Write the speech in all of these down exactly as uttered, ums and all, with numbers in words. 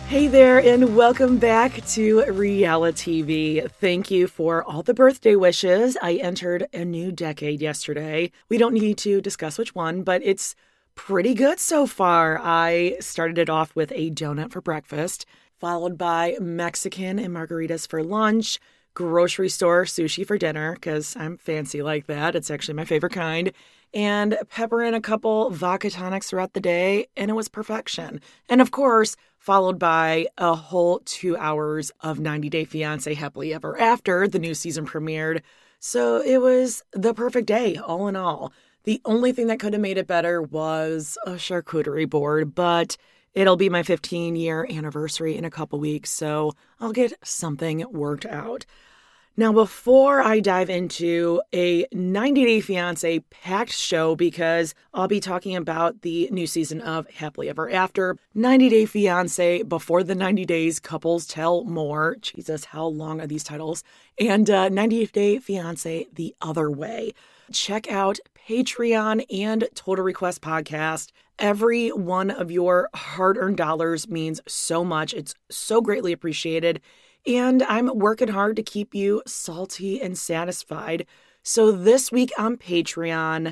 Hey there, and welcome back to Reality T V. Thank you for all the birthday wishes. I entered a new decade yesterday. We don't need to discuss which one, but it's pretty good so far. I started it off with a donut for breakfast, followed by Mexican and margaritas for lunch, grocery store sushi for dinner, because I'm fancy like that. It's actually my favorite kind. And pepper in a couple vodka tonics throughout the day, and it was perfection. And of course, followed by a whole two hours of ninety Day Fiancé Happily Ever After. The new season premiered. So it was the perfect day, all in all. The only thing that could have made it better was a charcuterie board, but it'll be my fifteen-year anniversary in a couple weeks, so I'll get something worked out. Now, before I dive into a ninety Day Fiancé packed show, because I'll be talking about the new season of Happily Ever After, ninety Day Fiancé Before the ninety Days, Couples Tell More. Jesus, how long are these titles? And uh, ninety Day Fiancé The Other Way. Check out Patreon and Total Request Podcast. Every one of your hard-earned dollars means so much. It's so greatly appreciated. And I'm working hard to keep you salty and satisfied. So this week on Patreon,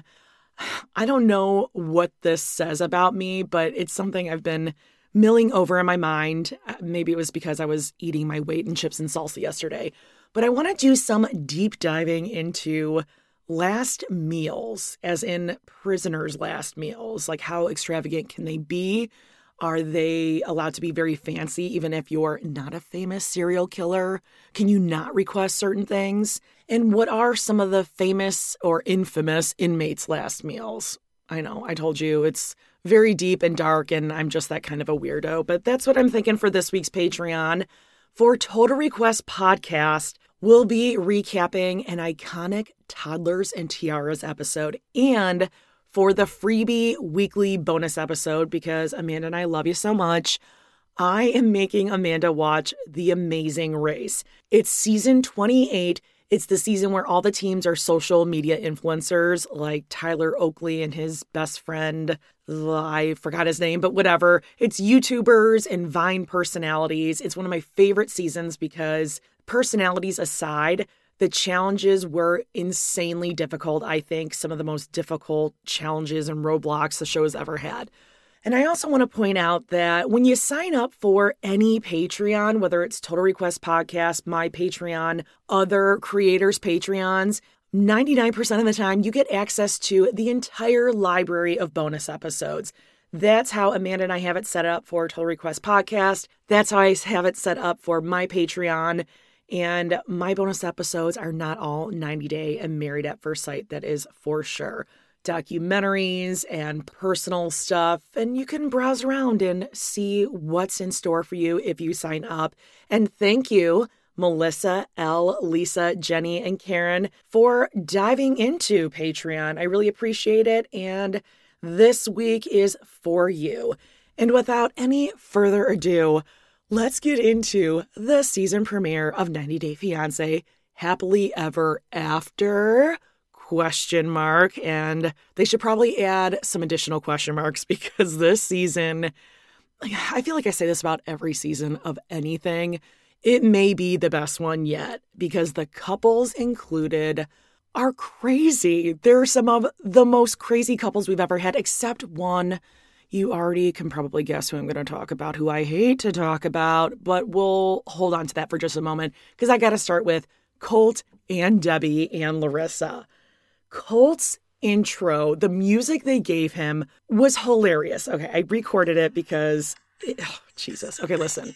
I don't know what this says about me, but it's something I've been milling over in my mind. Maybe it was because I was eating my weight in chips and salsa yesterday. But I want to do some deep diving into last meals, as in prisoners' last meals. Like, how extravagant can they be? Are they allowed to be very fancy even if you're not a famous serial killer? Can you not request certain things? And what are some of the famous or infamous inmates' last meals? I know, I told you, it's very deep and dark, and I'm just that kind of a weirdo. But that's what I'm thinking for this week's Patreon. For Total Request Podcast, we'll be recapping an iconic Toddlers and Tiaras episode, and for the freebie weekly bonus episode, because Amanda and I love you so much, I am making Amanda watch The Amazing Race. It's season twenty-eight. It's the season where all the teams are social media influencers, like Tyler Oakley and his best friend, I forgot his name, but whatever. It's YouTubers and Vine personalities. It's one of my favorite seasons because, personalities aside, the challenges were insanely difficult. I think some of the most difficult challenges and roadblocks the show has ever had. And I also want to point out that when you sign up for any Patreon, whether it's Total Request Podcast, my Patreon, other creators' Patreons, ninety-nine percent of the time you get access to the entire library of bonus episodes. That's how Amanda and I have it set up for Total Request Podcast. That's how I have it set up for my Patreon. And my bonus episodes are not all ninety Day and Married at First Sight, that is for sure. Documentaries and personal stuff, and you can browse around and see what's in store for you if you sign up. And thank you, Melissa, Elle, Lisa, Jenny, and Karen, for diving into Patreon. I really appreciate it, and this week is for you. And without any further ado, let's get into the season premiere of ninety Day Fiancé Happily Ever After? Question mark. And they should probably add some additional question marks, because this season, I feel like I say this about every season of anything, it may be the best one yet, because the couples included are crazy. They're some of the most crazy couples we've ever had, except one. You already can probably guess who I'm going to talk about, who I hate to talk about, but we'll hold on to that for just a moment, because I got to start with Colt and Debbie and Larissa. Colt's intro, the music they gave him was hilarious. Okay, I recorded it because, it, oh, Jesus. Okay, listen.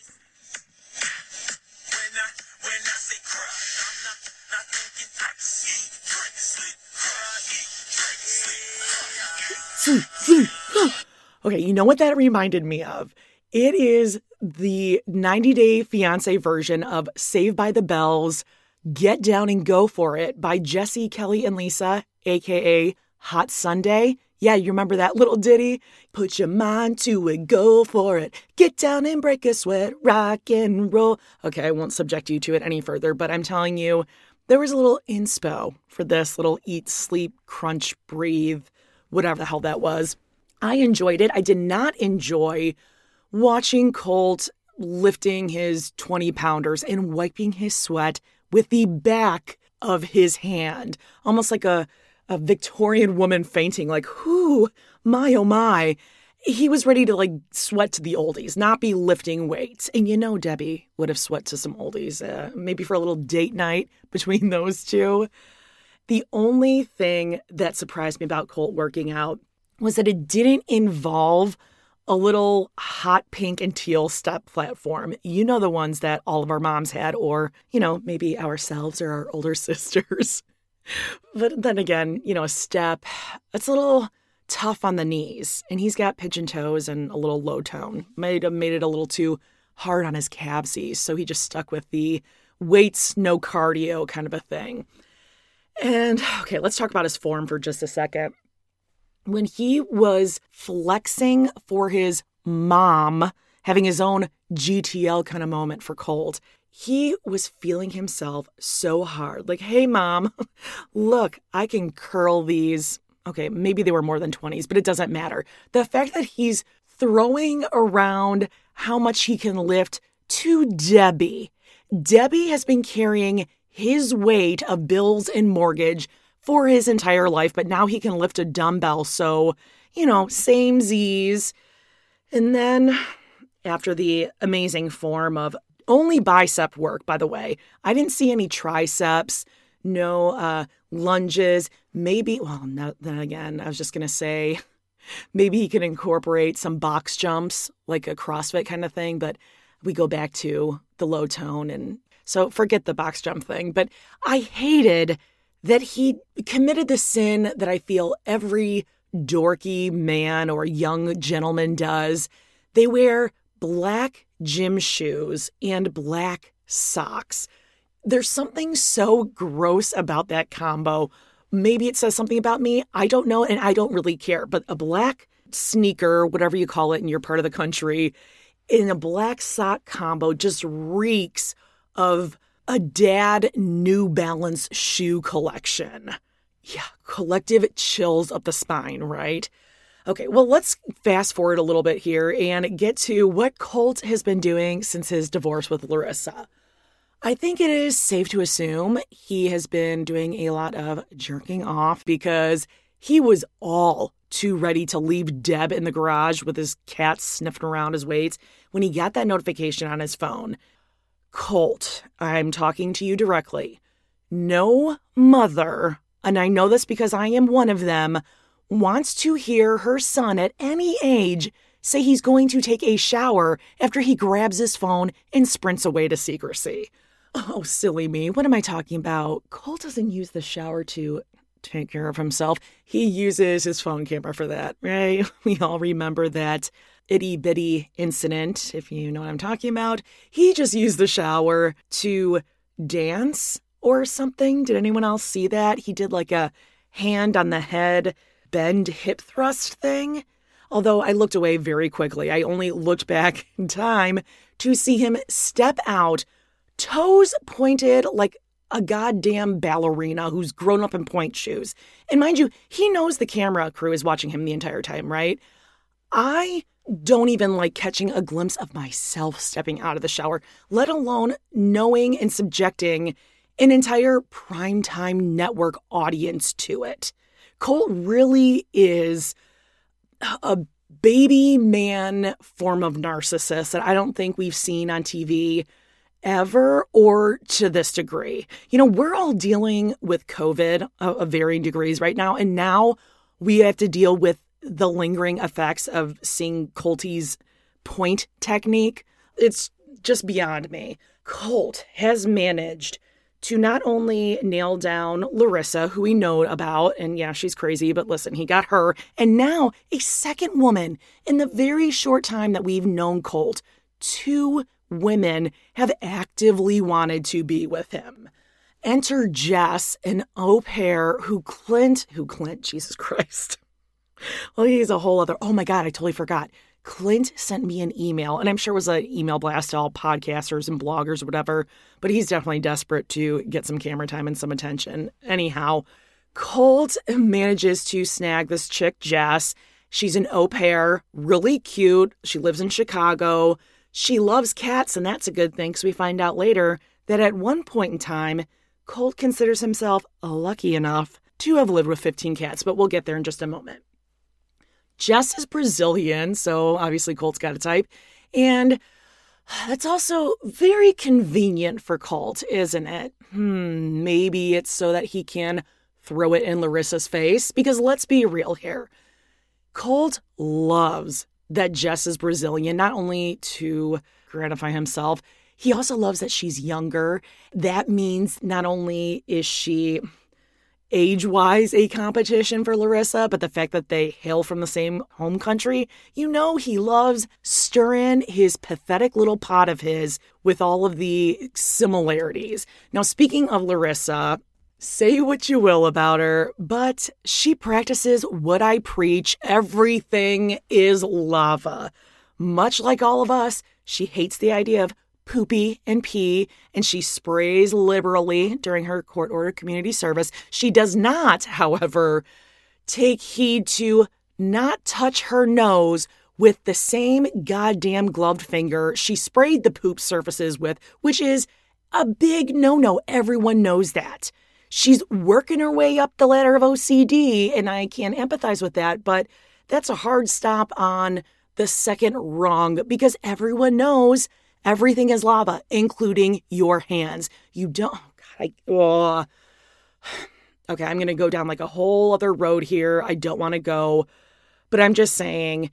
Okay, you know what that reminded me of? It is the ninety Day Fiancé version of Saved by the Bells, Get Down and Go For It by Jesse, Kelly, and Lisa, a k a. Hot Sunday. Yeah, you remember that little ditty? Put your mind to it, go for it. Get down and break a sweat, rock and roll. Okay, I won't subject you to it any further, but I'm telling you, there was a little inspo for this little eat, sleep, crunch, breathe, whatever the hell that was. I enjoyed it. I did not enjoy watching Colt lifting his twenty pounders and wiping his sweat with the back of his hand, almost like a, a Victorian woman fainting, like, whoo, my, oh my. He was ready to like sweat to the oldies, not be lifting weights. And you know, Debbie would have sweat to some oldies, uh, maybe for a little date night between those two. The only thing that surprised me about Colt working out was that it didn't involve a little hot pink and teal step platform. You know, the ones that all of our moms had, or, you know, maybe ourselves or our older sisters. But then again, you know, a step, it's a little tough on the knees, and he's got pigeon toes and a little low tone. Might have made it a little too hard on his calvesies, so he just stuck with the weights, no cardio kind of a thing. And okay, let's talk about his form for just a second. When he was flexing for his mom, having his own G T L kind of moment for Colt, he was feeling himself so hard. Like, hey, mom, look, I can curl these. Okay, maybe they were more than twenties, but it doesn't matter. The fact that he's throwing around how much he can lift to Debbie. Debbie has been carrying his weight of bills and mortgage for his entire life, but now he can lift a dumbbell. So, you know, same Z's. And then after the amazing form of only bicep work, by the way, I didn't see any triceps, no uh, lunges, maybe, well, no, then again, I was just going to say, maybe he can incorporate some box jumps, like a CrossFit kind of thing, but we go back to the low tone. And so forget the box jump thing, but I hated that he committed the sin that I feel every dorky man or young gentleman does. They wear black gym shoes and black socks. There's something so gross about that combo. Maybe it says something about me. I don't know, and I don't really care. But a black sneaker, whatever you call it in your part of the country, in a black sock combo just reeks of a dad New Balance shoe collection. Yeah, collective chills up the spine, right? Okay, well, let's fast forward a little bit here and get to what Colt has been doing since his divorce with Larissa. I think it is safe to assume he has been doing a lot of jerking off because he was all too ready to leave Deb in the garage with his cat sniffing around his weights when he got that notification on his phone. Colt, I'm talking to you directly. No mother, and I know this because I am one of them, wants to hear her son at any age say he's going to take a shower after he grabs his phone and sprints away to secrecy. Oh, silly me. What am I talking about? Colt doesn't use the shower to take care of himself. He uses his phone camera for that, right? We all remember that itty bitty incident, if you know what I'm talking about. He just used the shower to dance or something. Did anyone else see that? He did like a hand on the head, bend hip thrust thing. Although I looked away very quickly. I only looked back in time to see him step out, toes pointed like a goddamn ballerina who's grown up in point shoes. And mind you, he knows the camera crew is watching him the entire time, right? I don't even like catching a glimpse of myself stepping out of the shower, let alone knowing and subjecting an entire primetime network audience to it. Colt really is a baby man form of narcissist that I don't think we've seen on T V ever or to this degree. You know, we're all dealing with COVID of varying degrees right now, and now we have to deal with the lingering effects of seeing Colty's point technique. It's just beyond me. Colt has managed to not only nail down Larissa, who we know about, and yeah, she's crazy, but listen, he got her, and now a second woman in the very short time that we've known Colt. Two women have actively wanted to be with him. Enter Jess, an au pair who Clint, who Clint, Jesus Christ. Well, he's a whole other, oh my God, I totally forgot. Clint sent me an email, and I'm sure it was an email blast to all podcasters and bloggers or whatever, but he's definitely desperate to get some camera time and some attention. Anyhow, Colt manages to snag this chick, Jess. She's an au pair, really cute. She lives in Chicago. She loves cats, and that's a good thing because we find out later that at one point in time, Colt considers himself lucky enough to have lived with fifteen cats, but we'll get there in just a moment. Jess is Brazilian, so obviously Colt's got a type, and it's also very convenient for Colt, isn't it? Hmm, maybe it's so that he can throw it in Larissa's face, because let's be real here. Colt loves that Jess is Brazilian, not only to gratify himself, he also loves that she's younger. That means not only is she age-wise a competition for Larissa, but the fact that they hail from the same home country, you know he loves stirring his pathetic little pot of his with all of the similarities. Now, speaking of Larissa, say what you will about her, but she practices what I preach. Everything is lava. Much like all of us, she hates the idea of poopy and pee, and she sprays liberally during her court-ordered community service. She does not, however, take heed to not touch her nose with the same goddamn gloved finger she sprayed the poop surfaces with, which is a big no-no. Everyone knows that. She's working her way up the ladder of O C D, and I can empathize with that, but that's a hard stop on the second rung because everyone knows everything is lava, including your hands. You don't, oh God, I, oh. Okay, I'm going to go down like a whole other road here. I don't want to go, but I'm just saying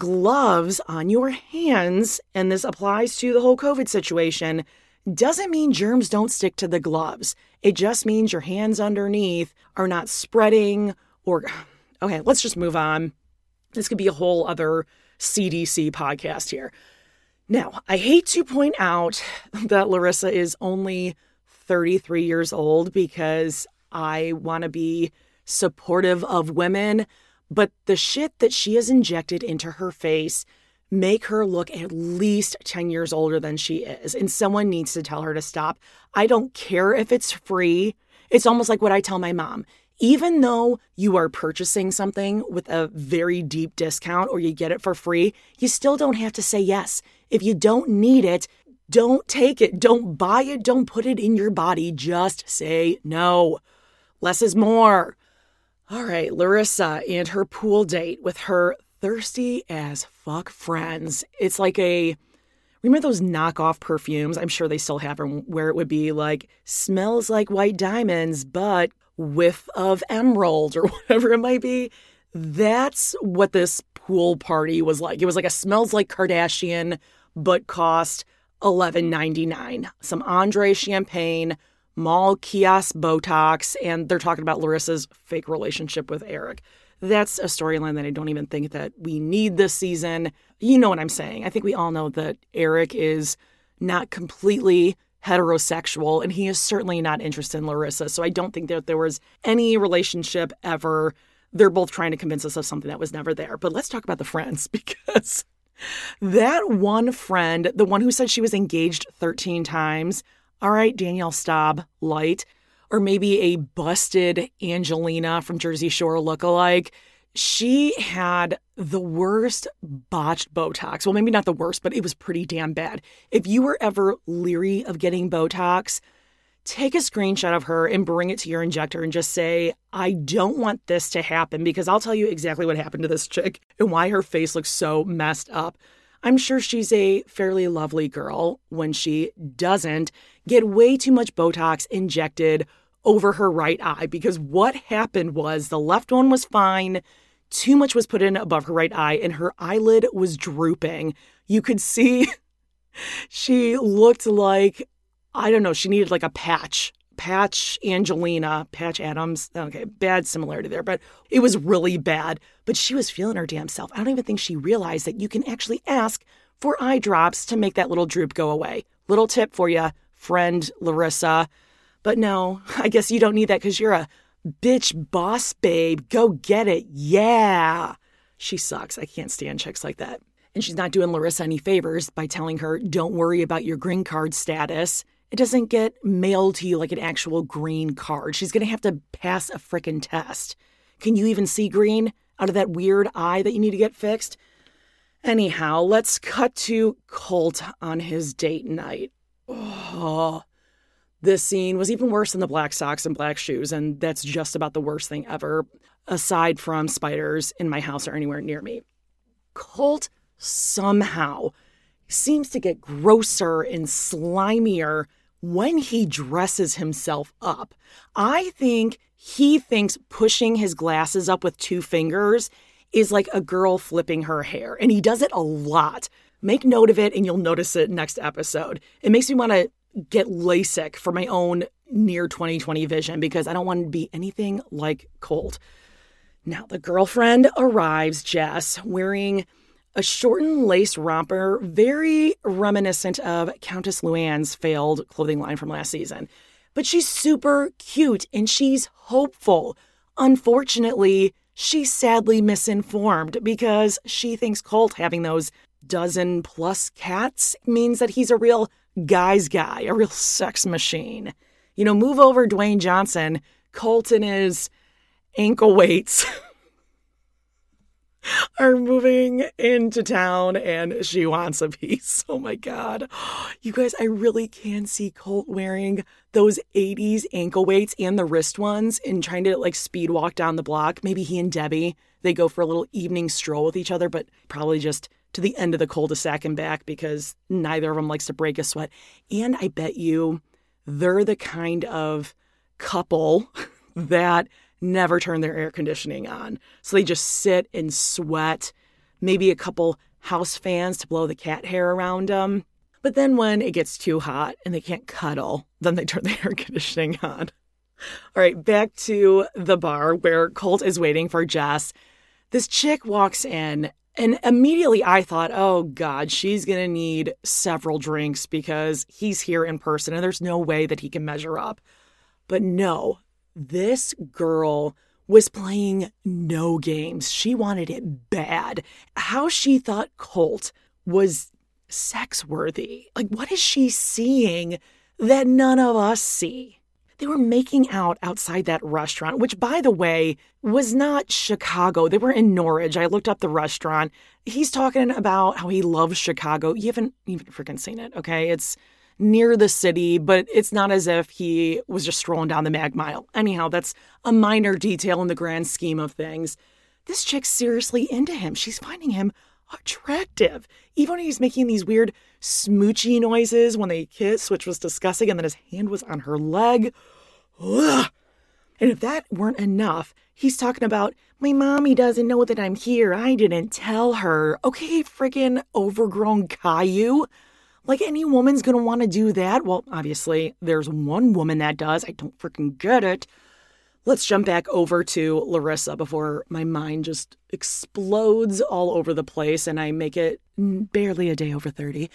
gloves on your hands, and this applies to the whole COVID situation, doesn't mean germs don't stick to the gloves. It just means your hands underneath are not spreading or, okay, let's just move on. This could be a whole other C D C podcast here. Now, I hate to point out that Larissa is only thirty-three years old because I want to be supportive of women, but the shit that she has injected into her face make her look at least ten years older than she is, and someone needs to tell her to stop. I don't care if it's free. It's almost like what I tell my mom. Even though you are purchasing something with a very deep discount or you get it for free, you still don't have to say yes. If you don't need it, don't take it. Don't buy it. Don't put it in your body. Just say no. Less is more. All right, Larissa and her pool date with her thirsty as fuck friends. It's like a, remember those knockoff perfumes? I'm sure they still have them where it would be like, smells like white diamonds, but whiff of emerald or whatever it might be. That's what this pool party was like. It was like a smells like Kardashian, but cost eleven ninety-nine. Some Andre champagne, mall kiosk Botox, and they're talking about Larissa's fake relationship with Eric. That's a storyline that I don't even think that we need this season. You know what I'm saying. I think we all know that Eric is not completely heterosexual, and he is certainly not interested in Larissa. So I don't think that there was any relationship ever. They're both trying to convince us of something that was never there. But let's talk about the friends, because that one friend, the one who said she was engaged thirteen times, all right, Danielle Staub light, or maybe a busted Angelina from Jersey Shore lookalike, she had the worst botched Botox. Well, maybe not the worst, but it was pretty damn bad. If you were ever leery of getting Botox, take a screenshot of her and bring it to your injector and just say, I don't want this to happen, because I'll tell you exactly what happened to this chick and why her face looks so messed up. I'm sure she's a fairly lovely girl when she doesn't get way too much Botox injected over her right eye, because what happened was the left one was fine. Too much was put in above her right eye and her eyelid was drooping. You could see she looked like, I don't know, she needed like a patch. Patch Angelina, Patch Adams. Okay, bad similarity there, but it was really bad. But she was feeling her damn self. I don't even think she realized that you can actually ask for eye drops to make that little droop go away. Little tip for you, friend Larissa. But no, I guess you don't need that because you're a bitch boss babe. Go get it. Yeah. She sucks. I can't stand chicks like that. And she's not doing Larissa any favors by telling her, don't worry about your green card status. It doesn't get mailed to you like an actual green card. She's going to have to pass a frickin' test. Can you even see green out of that weird eye that you need to get fixed? Anyhow, let's cut to Colt on his date night. Oh, this scene was even worse than the black socks and black shoes, and that's just about the worst thing ever, aside from spiders in my house or anywhere near me. Colt somehow seems to get grosser and slimier when he dresses himself up. I think he thinks pushing his glasses up with two fingers is like a girl flipping her hair, and he does it a lot. Make note of it, and you'll notice it next episode. It makes me want to get LASIK for my own near twenty twenty vision because I don't want to be anything like Colt. Now, the girlfriend arrives, Jess, wearing a shortened lace romper, very reminiscent of Countess Luann's failed clothing line from last season. But she's super cute and she's hopeful. Unfortunately, she's sadly misinformed because she thinks Colt having those dozen plus cats means that he's a real guy's guy, a real sex machine. You know, move over Dwayne Johnson, Colt and his ankle weights are moving into town and she wants a piece. Oh my God. You guys, I really can see Colt wearing those eighties ankle weights and the wrist ones and trying to like speed walk down the block. Maybe he and Debbie, they go for a little evening stroll with each other, but probably just to the end of the cul-de-sac and back because neither of them likes to break a sweat. And I bet you they're the kind of couple that never turn their air conditioning on. So they just sit and sweat, maybe a couple house fans to blow the cat hair around them. But then when it gets too hot and they can't cuddle, then they turn the air conditioning on. All right, back to the bar where Colt is waiting for Jess. This chick walks in and immediately I thought, oh God, she's going to need several drinks because he's here in person and there's no way that he can measure up. But no. This girl was playing no games. She wanted it bad. How she thought Colt was sex-worthy. Like, what is she seeing that none of us see? They were making out outside that restaurant, which, by the way, was not Chicago. They were in Norridge. I looked up the restaurant. He's talking about how he loves Chicago. You haven't even freaking seen it, okay? It's near the city, but it's not as if he was just strolling down the Mag Mile. Anyhow, that's a minor detail in the grand scheme of things. This chick's seriously into him. She's finding him attractive. Even when he's making these weird smoochy noises when they kiss, which was disgusting, and then his hand was on her leg. Ugh. And if that weren't enough, he's talking about, my mommy doesn't know that I'm here. I didn't tell her. Okay, friggin' overgrown Caillou. Like, any woman's going to want to do that. Well, obviously, there's one woman that does. I don't freaking get it. Let's jump back over to Larissa before my mind just explodes all over the place and I make it barely a day over thirty.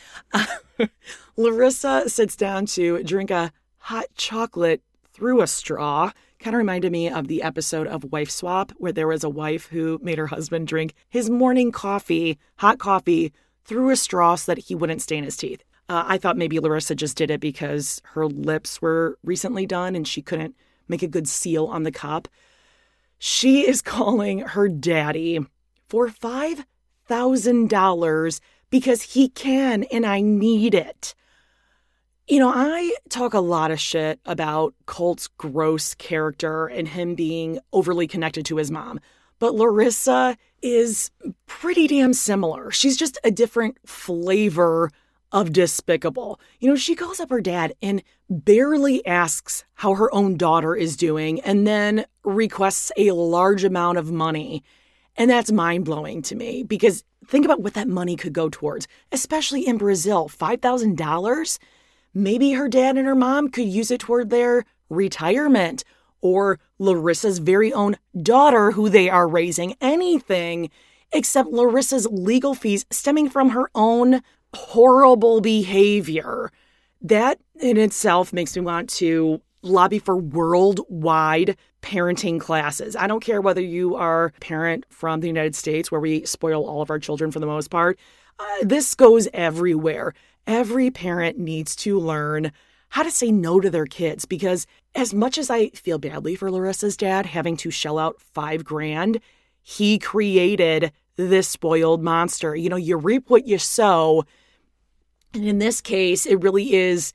Larissa sits down to drink a hot chocolate through a straw. Kind of reminded me of the episode of Wife Swap where there was a wife who made her husband drink his morning coffee, hot coffee, through a straw so that he wouldn't stain his teeth. Uh, I thought maybe Larissa just did it because her lips were recently done and she couldn't make a good seal on the cup. She is calling her daddy for five thousand dollars because he can and I need it. You know, I talk a lot of shit about Colt's gross character and him being overly connected to his mom. But Larissa is pretty damn similar. She's just a different flavor of despicable. You know, she calls up her dad and barely asks how her own daughter is doing and then requests a large amount of money. And that's mind-blowing to me because think about what that money could go towards, especially in Brazil. five thousand dollars? Maybe her dad and her mom could use it toward their retirement or Larissa's very own daughter who they are raising, anything except Larissa's legal fees stemming from her own horrible behavior. That in itself makes me want to lobby for worldwide parenting classes. I don't care whether you are a parent from the United States where we spoil all of our children for the most part. Uh, this goes everywhere. Every parent needs to learn how to say no to their kids because as much as I feel badly for Larissa's dad having to shell out five grand, He created this spoiled monster. You know, you reap what you sow. And in this case, it really is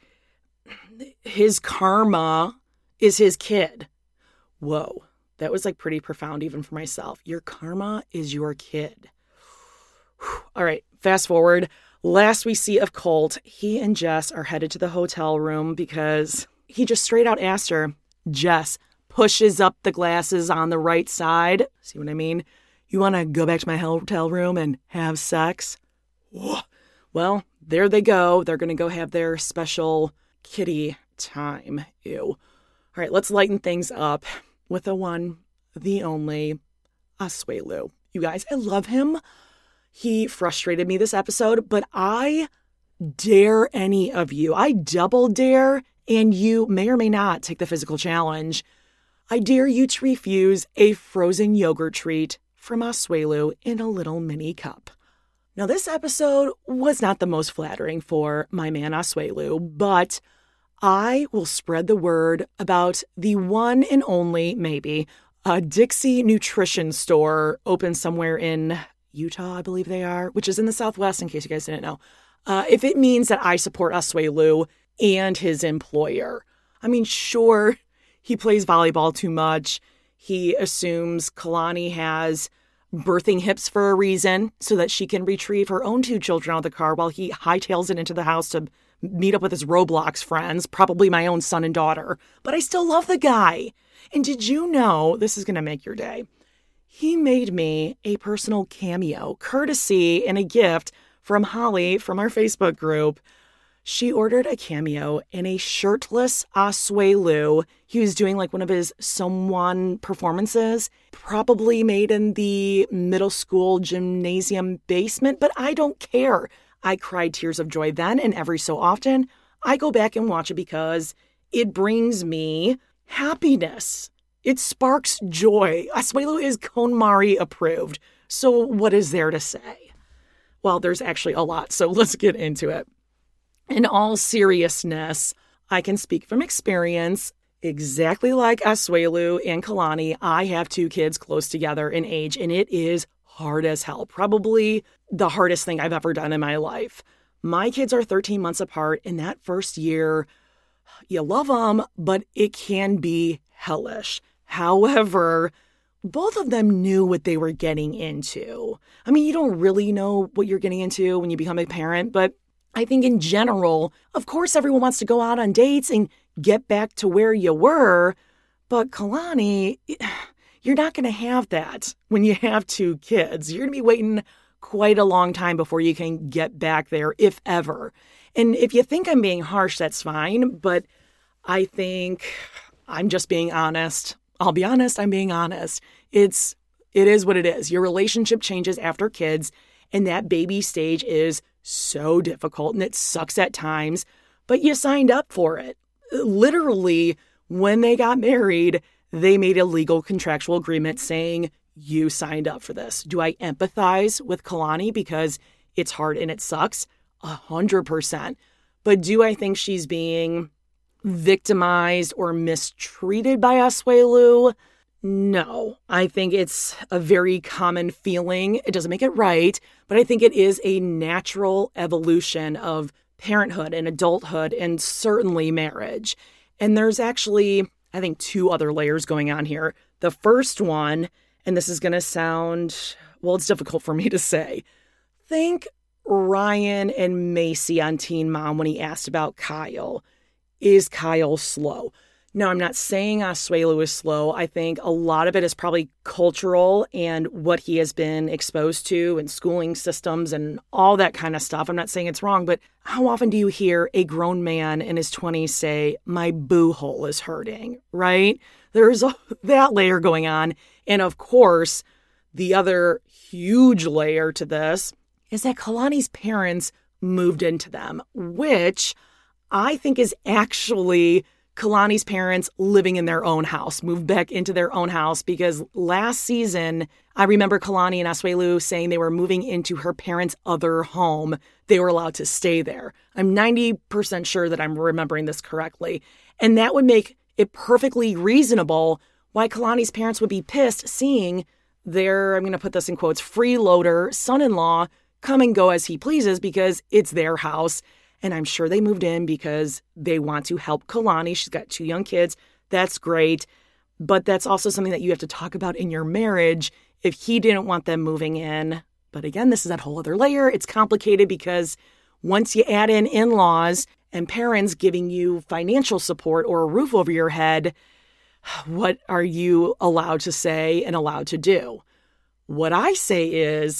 his karma is his kid. Whoa, that was like pretty profound even for myself. Your karma is your kid. Whew. All right, fast forward. Last we see of Colt, he and Jess are headed to the hotel room because he just straight out asked her. Jess pushes up the glasses on the right side. See what I mean? You want to go back to my hotel room and have sex? Whoa. Well, there they go. They're going to go have their special kitty time. Ew. All right, let's lighten things up with the one, the only, Asuelu. You guys, I love him. He frustrated me this episode, but I dare any of you. I double dare, and you may or may not take the physical challenge. I dare you to refuse a frozen yogurt treat from Asuelu in a little mini cup. Now, this episode was not the most flattering for my man Asuelu, but I will spread the word about the one and only, maybe, a Dixie Nutrition store open somewhere in Utah, I believe they are, which is in the Southwest, in case you guys didn't know. Uh, if it means that I support Asuelu and his employer. I mean, sure, he plays volleyball too much. He assumes Kalani has birthing hips for a reason so that she can retrieve her own two children out of the car while he hightails it into the house to meet up with his Roblox friends, probably my own son and daughter. But I still love the guy. And did you know, this is going to make your day, he made me a personal cameo, courtesy and a gift from Holly from our Facebook group. She ordered a cameo in a shirtless Asuelu. He was doing like one of his Someone performances, probably made in the middle school gymnasium basement, but I don't care. I cried tears of joy then, and every so often, I go back and watch it because it brings me happiness. It sparks joy. Asuelu is KonMari approved. So what is there to say? Well, there's actually a lot, so let's get into it. In all seriousness, I can speak from experience. Exactly like Asuelu and Kalani, I have two kids close together in age, and it is hard as hell. Probably the hardest thing I've ever done in my life. My kids are thirteen months apart. In that first year, you love them, but it can be hellish. However, both of them knew what they were getting into. I mean, you don't really know what you're getting into when you become a parent, but I think in general, of course, everyone wants to go out on dates and get back to where you were. But Kalani, you're not going to have that when you have two kids. You're going to be waiting quite a long time before you can get back there, if ever. And if you think I'm being harsh, that's fine. But I think I'm just being honest. I'll be honest, I'm being honest. It's, it is what it is. Your relationship changes after kids, and that baby stage is so difficult and it sucks at times, but you signed up for it. Literally, when they got married, they made a legal contractual agreement saying you signed up for this. Do I empathize with Kalani because it's hard and it sucks? A hundred percent. But do I think she's being victimized or mistreated by Asuelu? No, I think it's a very common feeling. It doesn't make it right, but I think it is a natural evolution of parenthood and adulthood and certainly marriage. And there's actually, I think, two other layers going on here. The first one, and this is going to sound, well, it's difficult for me to say. Think Ryan and Macy on Teen Mom when he asked about Kyle. Is Kyle slow? No, I'm not saying Asuelu is slow. I think a lot of it is probably cultural and what he has been exposed to and schooling systems and all that kind of stuff. I'm not saying it's wrong, but how often do you hear a grown man in his twenties say, my boo hole is hurting, right? There's a, that layer going on. And of course, the other huge layer to this is that Kalani's parents moved into them, which I think is actually Kalani's parents living in their own house, moved back into their own house, because last season, I remember Kalani and Asuelu saying they were moving into her parents' other home. They were allowed to stay there. I'm ninety percent sure that I'm remembering this correctly. And that would make it perfectly reasonable why Kalani's parents would be pissed seeing their, I'm going to put this in quotes, freeloader son-in-law come and go as he pleases because it's their house. And I'm sure they moved in because they want to help Kalani. She's got two young kids. That's great. But that's also something that you have to talk about in your marriage if he didn't want them moving in. But again, this is that whole other layer. It's complicated because once you add in in-laws and parents giving you financial support or a roof over your head, what are you allowed to say and allowed to do? What I say is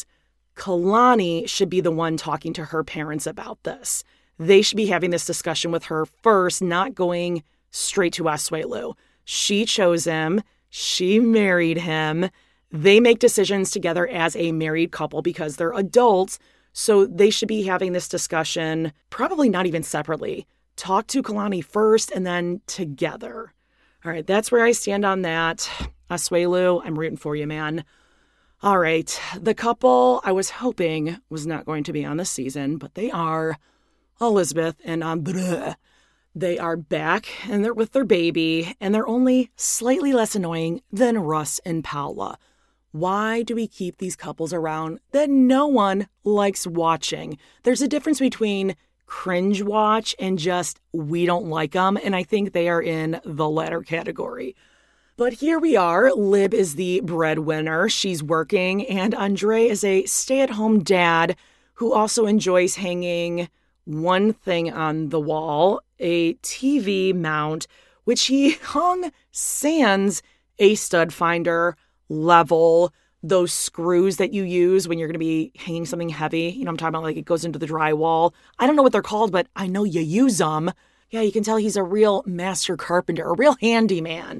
Kalani should be the one talking to her parents about this. They should be having this discussion with her first, not going straight to Asuelu. She chose him. She married him. They make decisions together as a married couple because they're adults. So they should be having this discussion, probably not even separately. Talk to Kalani first and then together. All right, that's where I stand on that. Asuelu, I'm rooting for you, man. All right, the couple I was hoping was not going to be on this season, but they are. Elizabeth and Andre. They are back and they're with their baby, and they're only slightly less annoying than Russ and Paula. Why do we keep these couples around that no one likes watching? There's a difference between cringe watch and just we don't like them, and I think they are in the latter category. But here we are. Lib is the breadwinner. She's working, and Andre is a stay-at-home dad who also enjoys hanging one thing on the wall, a T V mount, which he hung sans a stud finder level, those screws that you use when you're going to be hanging something heavy. You know, I'm talking about like it goes into the drywall. I don't know what they're called, but I know you use them. Yeah, you can tell he's a real master carpenter, a real handyman.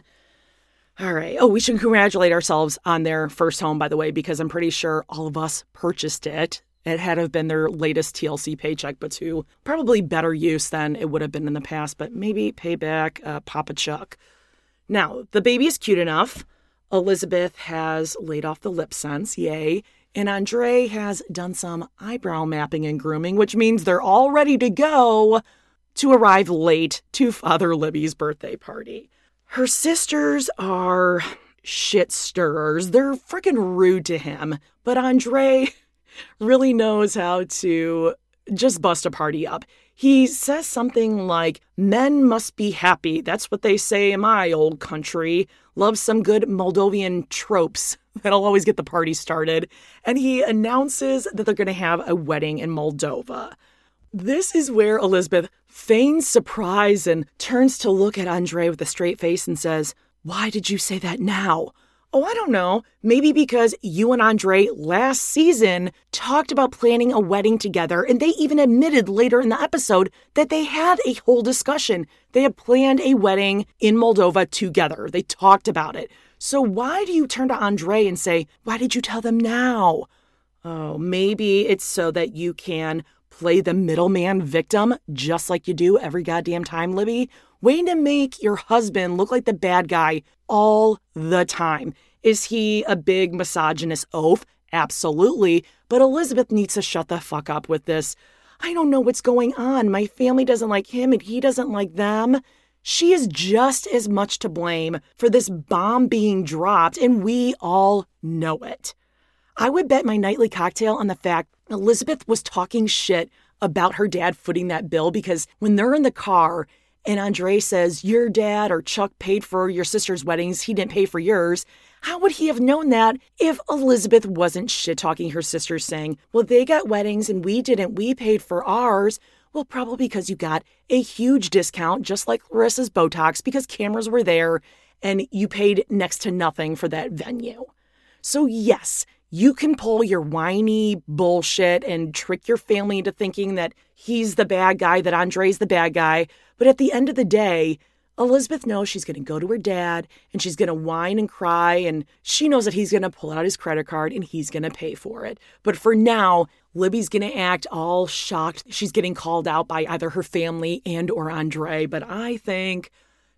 All right. Oh, we should congratulate ourselves on their first home, by the way, because I'm pretty sure all of us purchased it. It had to have been their latest T L C paycheck, but to probably better use than it would have been in the past, but maybe pay back uh, Papa Chuck. Now, the baby is cute enough. Elizabeth has laid off the lip sense, yay. And Andre has done some eyebrow mapping and grooming, which means they're all ready to go to arrive late to Father Libby's birthday party. Her sisters are shit stirrers. They're freaking rude to him, but Andre really knows how to just bust a party up. He says something like, men must be happy. That's what they say in my old country. Love some good Moldovan tropes. That'll always get the party started. And he announces that they're going to have a wedding in Moldova. This is where Elizabeth feigns surprise and turns to look at Andre with a straight face and says, "Why did you say that now?" Oh, I don't know. Maybe because you and Andre last season talked about planning a wedding together, and they even admitted later in the episode that they had a whole discussion. They had planned a wedding in Moldova together. They talked about it. So why do you turn to Andre and say, "Why did you tell them now?" Oh, maybe it's so that you can play the middleman victim just like you do every goddamn time, Libby. Way to make your husband look like the bad guy all the time. Is he a big misogynist oaf? Absolutely. But Elizabeth needs to shut the fuck up with this. I don't know what's going on. My family doesn't like him and he doesn't like them. She is just as much to blame for this bomb being dropped, and we all know it. I would bet my nightly cocktail on the fact Elizabeth was talking shit about her dad footing that bill, because when they're in the car and Andre says, your dad or Chuck paid for your sister's weddings, he didn't pay for yours. How would he have known that if Elizabeth wasn't shit-talking her sisters saying, well, they got weddings and we didn't, we paid for ours. Well, probably because you got a huge discount, just like Larissa's Botox, because cameras were there and you paid next to nothing for that venue. So yes, you can pull your whiny bullshit and trick your family into thinking that he's the bad guy, that Andre's the bad guy. But at the end of the day, Elizabeth knows she's going to go to her dad and she's going to whine and cry, and she knows that he's going to pull out his credit card and he's going to pay for it. But for now, Libby's going to act all shocked. She's getting called out by either her family and or Andre. But I think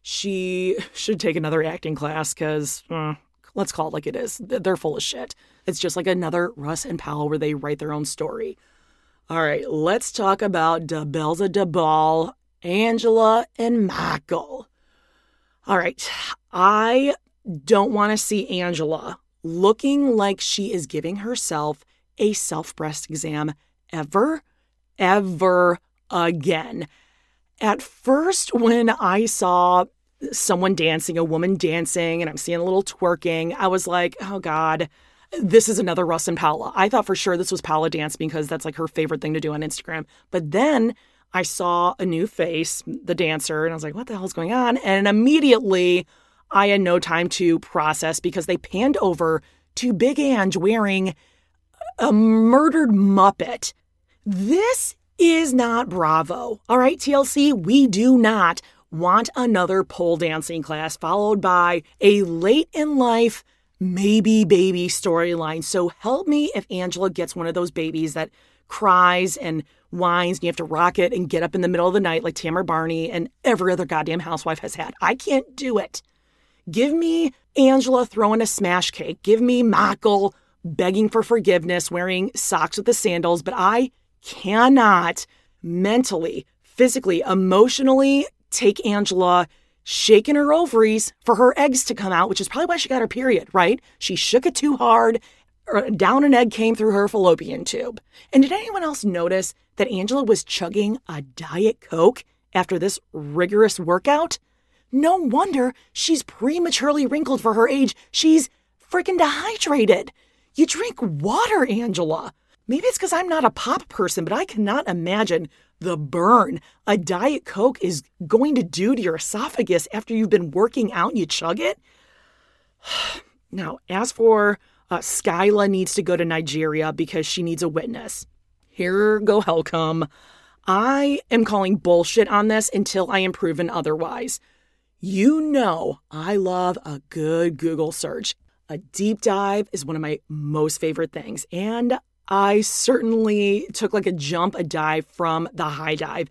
she should take another acting class because, uh, let's call it like it is. They're full of shit. It's just like another Russ and Powell where they write their own story. All right, let's talk about Da Beelzebubal, Angela and Michael. All right, I don't want to see Angela looking like she is giving herself a self-breast exam ever, ever again. At first, when I saw someone dancing, a woman dancing, and I'm seeing a little twerking, I was like, oh God, this is another Russ and Paula. I thought for sure this was Paula Dance because that's like her favorite thing to do on Instagram. But then I saw a new face, the dancer, and I was like, what the hell is going on? And immediately I had no time to process because they panned over to Big Ange wearing a murdered Muppet. This is not Bravo. All right, T L C, we do not want another pole dancing class followed by a late in life maybe baby storyline. So help me if Angela gets one of those babies that cries and whines and you have to rock it and get up in the middle of the night like Tamara Barney and every other goddamn housewife has had. I can't do it. Give me Angela throwing a smash cake. Give me Michael begging for forgiveness, wearing socks with the sandals, but I cannot mentally, physically, emotionally take Angela shaking her ovaries for her eggs to come out, which is probably why she got her period, right? She shook it too hard, or down an egg came through her fallopian tube. And did anyone else notice that Angela was chugging a Diet Coke after this rigorous workout? No wonder she's prematurely wrinkled for her age. She's freaking dehydrated. You drink water, Angela. Maybe it's because I'm not a pop person, but I cannot imagine the burn a Diet Coke is going to do to your esophagus after you've been working out and you chug it. Now, as for uh, Skyla needs to go to Nigeria because she needs a witness. Here go hell come. I am calling bullshit on this until I am proven otherwise. You know I love a good Google search. A deep dive is one of my most favorite things. And I certainly took like a jump, a dive from the high dive.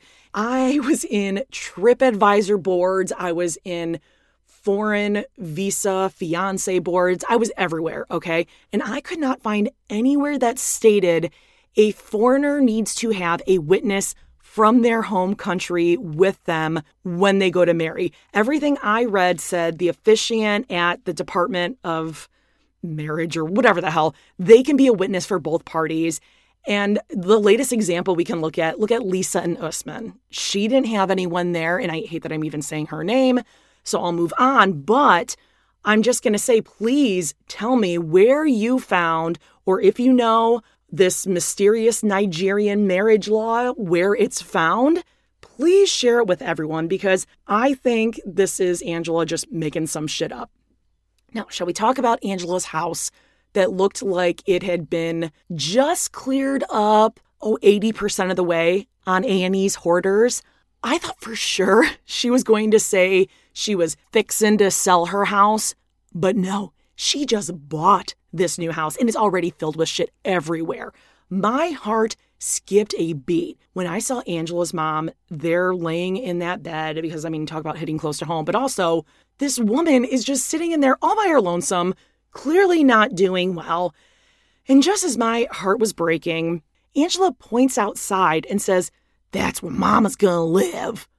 I was in TripAdvisor boards. I was in foreign visa fiance boards. I was everywhere, okay? And I could not find anywhere that stated a foreigner needs to have a witness from their home country with them when they go to marry. Everything I read said the officiant at the Department of Marriage or whatever the hell, they can be a witness for both parties. And the latest example we can look at, look at Lisa and Usman. She didn't have anyone there, and I hate that I'm even saying her name, so I'll move on. But I'm just going to say, please tell me where you found, or if you know, this mysterious Nigerian marriage law, where it's found. Please share it with everyone because I think this is Angela just making some shit up. Now, shall we talk about Angela's house that looked like it had been just cleared up, oh, eighty percent of the way on A and E's Hoarders? I thought for sure she was going to say she was fixing to sell her house, but no, she just bought this new house and it's already filled with shit everywhere. My heart skipped a beat when I saw Angela's mom there laying in that bed because, I mean, talk about hitting close to home, but also this woman is just sitting in there all by her lonesome, clearly not doing well. And just as my heart was breaking, Angela points outside and says, that's where Mama's gonna live.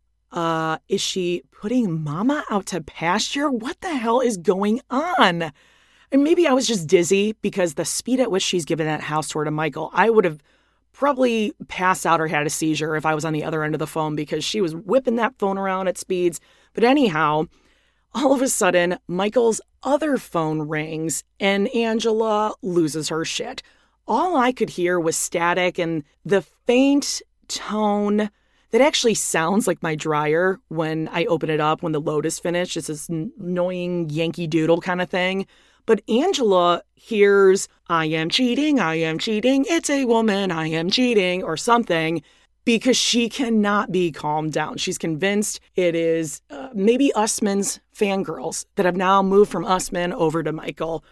Uh, is she putting Mama out to pasture? What the hell is going on? And maybe I was just dizzy because the speed at which she's given that house tour to Michael, I would have probably passed out or had a seizure if I was on the other end of the phone because she was whipping that phone around at speeds. But anyhow, all of a sudden, Michael's other phone rings and Angela loses her shit. All I could hear was static and the faint tone that actually sounds like my dryer when I open it up when the load is finished. It's this annoying Yankee Doodle kind of thing. But Angela hears, I am cheating, I am cheating, it's a woman, I am cheating, or something, because she cannot be calmed down. She's convinced it is uh, maybe Usman's fangirls that have now moved from Usman over to Michael.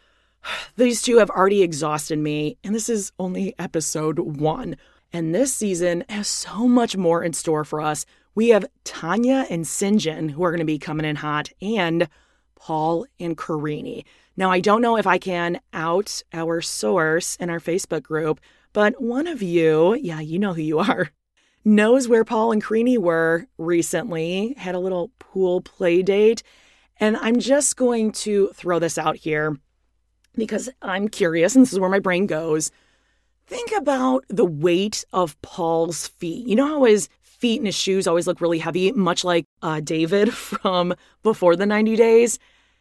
These two have already exhausted me, and this is only episode one. And this season has so much more in store for us. We have Tanya and Sinjin, who are going to be coming in hot, and Paul and Karini. Now, I don't know if I can out our source in our Facebook group, but one of you, yeah, you know who you are, knows where Paul and Karini were recently, had a little pool play date. And I'm just going to throw this out here. because I'm curious, and this is where my brain goes. Think about the weight of Paul's feet. You know how his feet and his shoes always look really heavy, much like uh, David from Before the ninety days?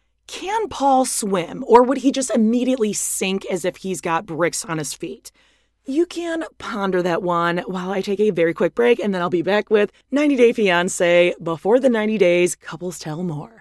Can Paul swim, or would he just immediately sink as if he's got bricks on his feet? You can ponder that one while I take a very quick break, and then I'll be back with ninety Day Fiancé, Before the ninety days, Couples Tell More.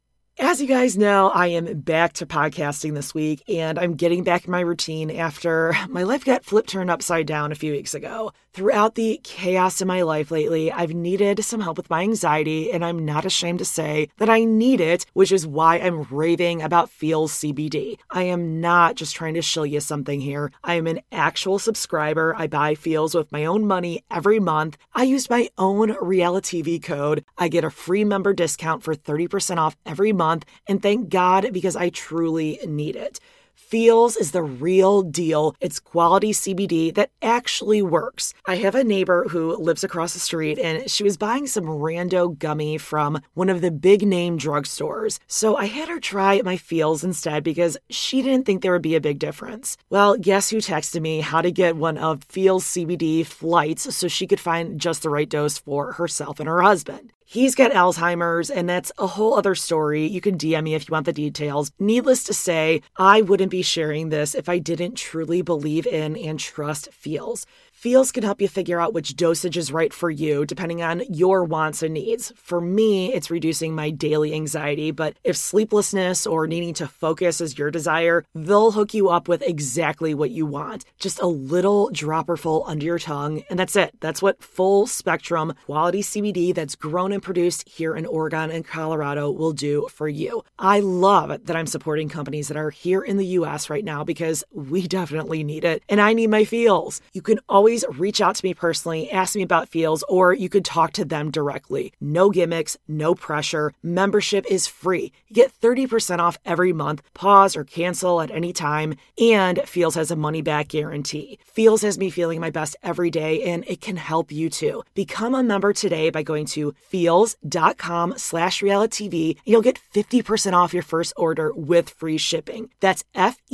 As you guys know, I am back to podcasting this week, and I'm getting back in my routine after my life got flipped turned upside down a few weeks ago. Throughout the chaos in my life lately, I've needed some help with my anxiety, and I'm not ashamed to say that I need it, which is why I'm raving about Feals C B D. I am not just trying to shill you something here. I am an actual subscriber. I buy Feals with my own money every month. I use my own Reality T V code. I get a free member discount for thirty percent off every month. And thank God, because I truly need it. Feals is the real deal. It's quality C B D that actually works. I have a neighbor who lives across the street, and she was buying some rando gummy from one of the big name drugstores. So I had her try my Feals instead because she didn't think there would be a big difference. Well, guess who texted me how to get one of Feals C B D flights so she could find just the right dose for herself and her husband. He's got Alzheimer's, and that's a whole other story. You can D M me if you want the details. Needless to say, I wouldn't be sharing this if I didn't truly believe in and trust Feals. Feals can help you figure out which dosage is right for you, depending on your wants and needs. For me, it's reducing my daily anxiety, but if sleeplessness or needing to focus is your desire, they'll hook you up with exactly what you want. Just a little dropperful under your tongue, and that's it. That's what full spectrum quality C B D that's grown and produced here in Oregon and Colorado will do for you. I love that I'm supporting companies that are here in the U S right now because we definitely need it, and I need my Feals. You can always reach out to me personally, ask me about Feals, or you could talk to them directly. No gimmicks, no pressure. Membership is free. You get thirty percent off every month, pause or cancel at any time, and Feals has a money-back guarantee. Feals has me feeling my best every day, and it can help you too. Become a member today by going to feals.com slash reality TV, and you'll get fifty percent off your first order with free shipping. That's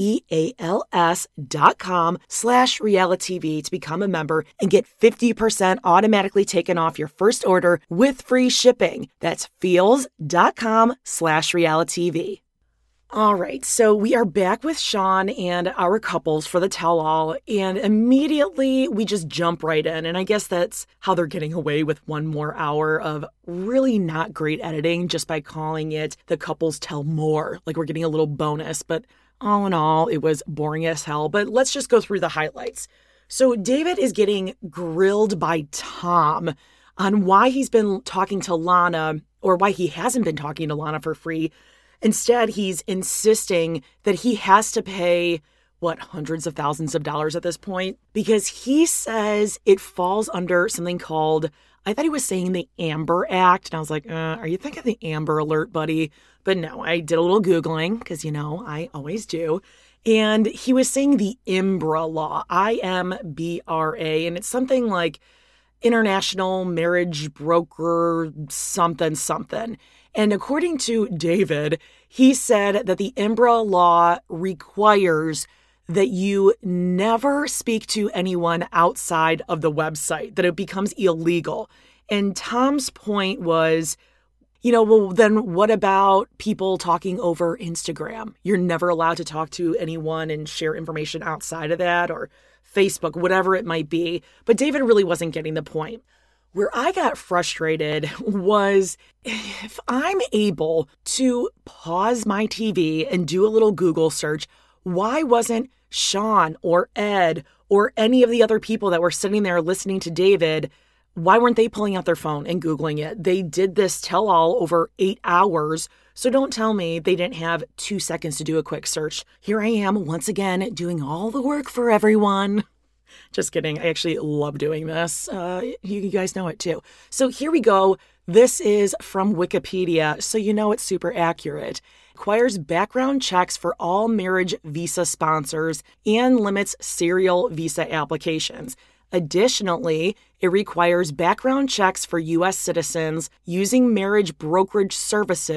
F-E-A-L-S dot com slash reality TV to become a member and get fifty percent automatically taken off your first order with free shipping. That's feals.com slash reality TV. All right, so we are back with Sean and our couples for the tell-all, and immediately we just jump right in, and I guess that's how they're getting away with one more hour of really not great editing just by calling it the couples tell more, like we're getting a little bonus, but all in all, it was boring as hell. But let's just go through the highlights. So David is getting grilled by Tom on why he's been talking to Lana, or why he hasn't been talking to Lana for free. Instead, he's insisting that he has to pay, what, hundreds of thousands of dollars at this point, because he says it falls under something called, I thought he was saying the Amber Act, and I was like, uh, are you thinking the Amber Alert, buddy? But no, I did a little Googling, because, you know, I always do. And he was saying the IMBRA law, I M B R A, and it's something like International Marriage Broker something something. And according to David, he said that the IMBRA law requires that you never speak to anyone outside of the website, that it becomes illegal. And Tom's point was, you know, well, then what about people talking over Instagram? You're never allowed to talk to anyone and share information outside of that, or Facebook, whatever it might be. But David really wasn't getting the point. Where I got frustrated was, if I'm able to pause my T V and do a little Google search, why wasn't Sean or Ed or any of the other people that were sitting there listening to David, why weren't they pulling out their phone and Googling it? They did this tell-all over eight hours, so don't tell me they didn't have two seconds to do a quick search. Here I am, once again, doing all the work for everyone. Just kidding. I actually love doing this. Uh, you, you guys know it too. So here we go. This is from Wikipedia, so you know it's super accurate. Requires background checks for all marriage visa sponsors and limits serial visa applications. Additionally, it requires background checks for U S citizens using marriage brokerage services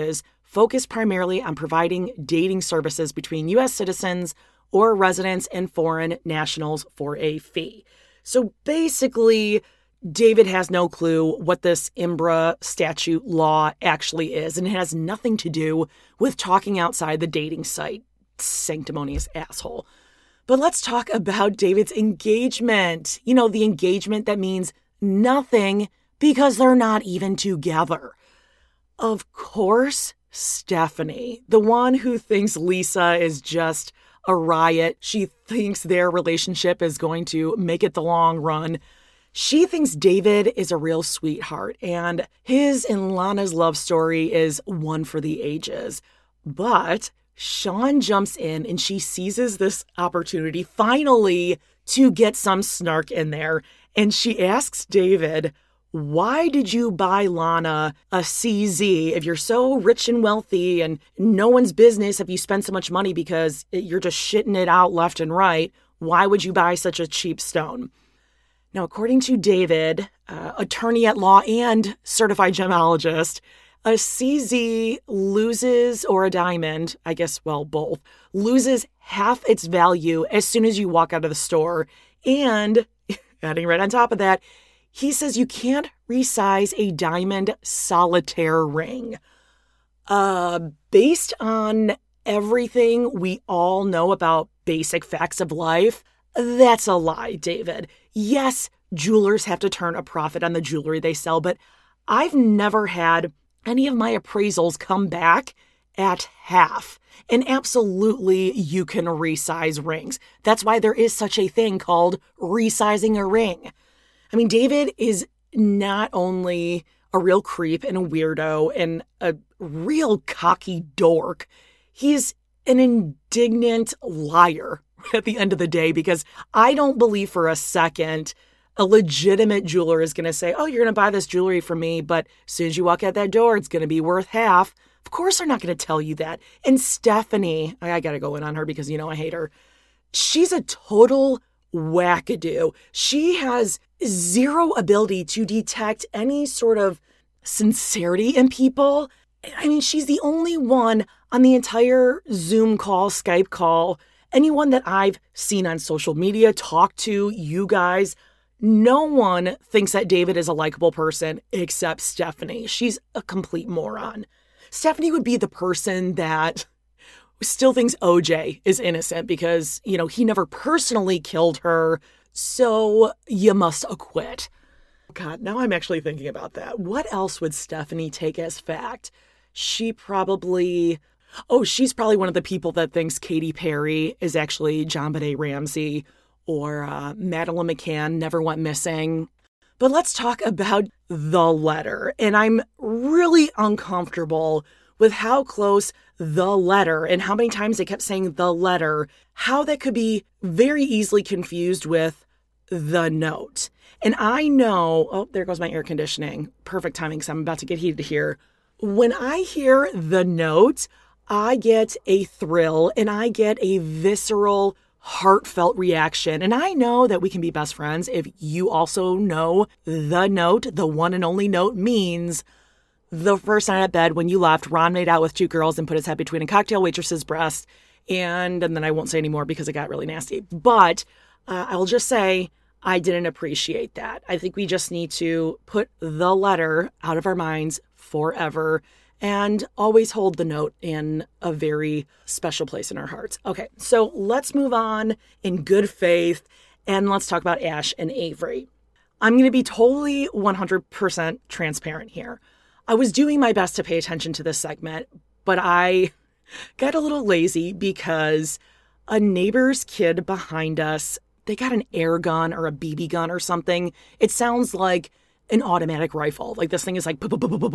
focused primarily on providing dating services between U S citizens or residents and foreign nationals for a fee. So basically, David has no clue what this IMBRA statute law actually is, and it has nothing to do with talking outside the dating site. Sanctimonious asshole. But let's talk about David's engagement. You know, the engagement that means nothing because they're not even together. Of course, Stephanie, the one who thinks Lisa is just a riot. She thinks their relationship is going to make it the long run. She thinks David is a real sweetheart, and his and Lana's love story is one for the ages. But Sean jumps in and she seizes this opportunity finally to get some snark in there. And she asks David, why did you buy Lana a C Z if you're so rich and wealthy and no one's business if you spend so much money because you're just shitting it out left and right? Why would you buy such a cheap stone? Now, according to David, uh, attorney at law and certified gemologist, a C Z loses, or a diamond, I guess, well, both, loses half its value as soon as you walk out of the store. And, adding right on top of that, he says you can't resize a diamond solitaire ring. Uh, based on everything we all know about basic facts of life, that's a lie, David. Yes, jewelers have to turn a profit on the jewelry they sell, but I've never had any of my appraisals come back at half. And absolutely, you can resize rings. That's why there is such a thing called resizing a ring. I mean, David is not only a real creep and a weirdo and a real cocky dork, he's an indignant liar at the end of the day, because I don't believe for a second a legitimate jeweler is going to say, oh, you're going to buy this jewelry from me, but as soon as you walk out that door, it's going to be worth half. Of course they're not going to tell you that. And Stephanie, I, I got to go in on her because, you know, I hate her. She's a total wackadoo. She has zero ability to detect any sort of sincerity in people. I mean, she's the only one on the entire Zoom call, Skype call, anyone that I've seen on social media, talk to, you guys. No one thinks that David is a likable person except Stephanie. She's a complete moron. Stephanie would be the person that still thinks O J is innocent because, you know, he never personally killed her, so you must acquit. God, now I'm actually thinking about that. What else would Stephanie take as fact? She probably... Oh, she's probably one of the people that thinks Katy Perry is actually JonBenet Ramsey, or uh, Madeleine McCann never went missing. But let's talk about the letter. And I'm really uncomfortable with how close the letter and how many times they kept saying the letter, how that could be very easily confused with the note. And I know, oh, there goes my air conditioning. Perfect timing because I'm about to get heated here. When I hear the note, I get a thrill and I get a visceral, heartfelt reaction. And I know that we can be best friends if you also know the note, the one and only note means the first night at bed when you left, Ron made out with two girls and put his head between a cocktail waitress's breast. And, and then I won't say anymore because it got really nasty. But uh, I will just say I didn't appreciate that. I think we just need to put the letter out of our minds forever and always hold the note in a very special place in our hearts. Okay, so let's move on in good faith, and let's talk about Ash and Avery. I'm going to be totally one hundred percent transparent here. I was doing my best to pay attention to this segment, but I got a little lazy because a neighbor's kid behind us, they got an air gun or a B B gun or something. It sounds like an automatic rifle. Like this thing is like,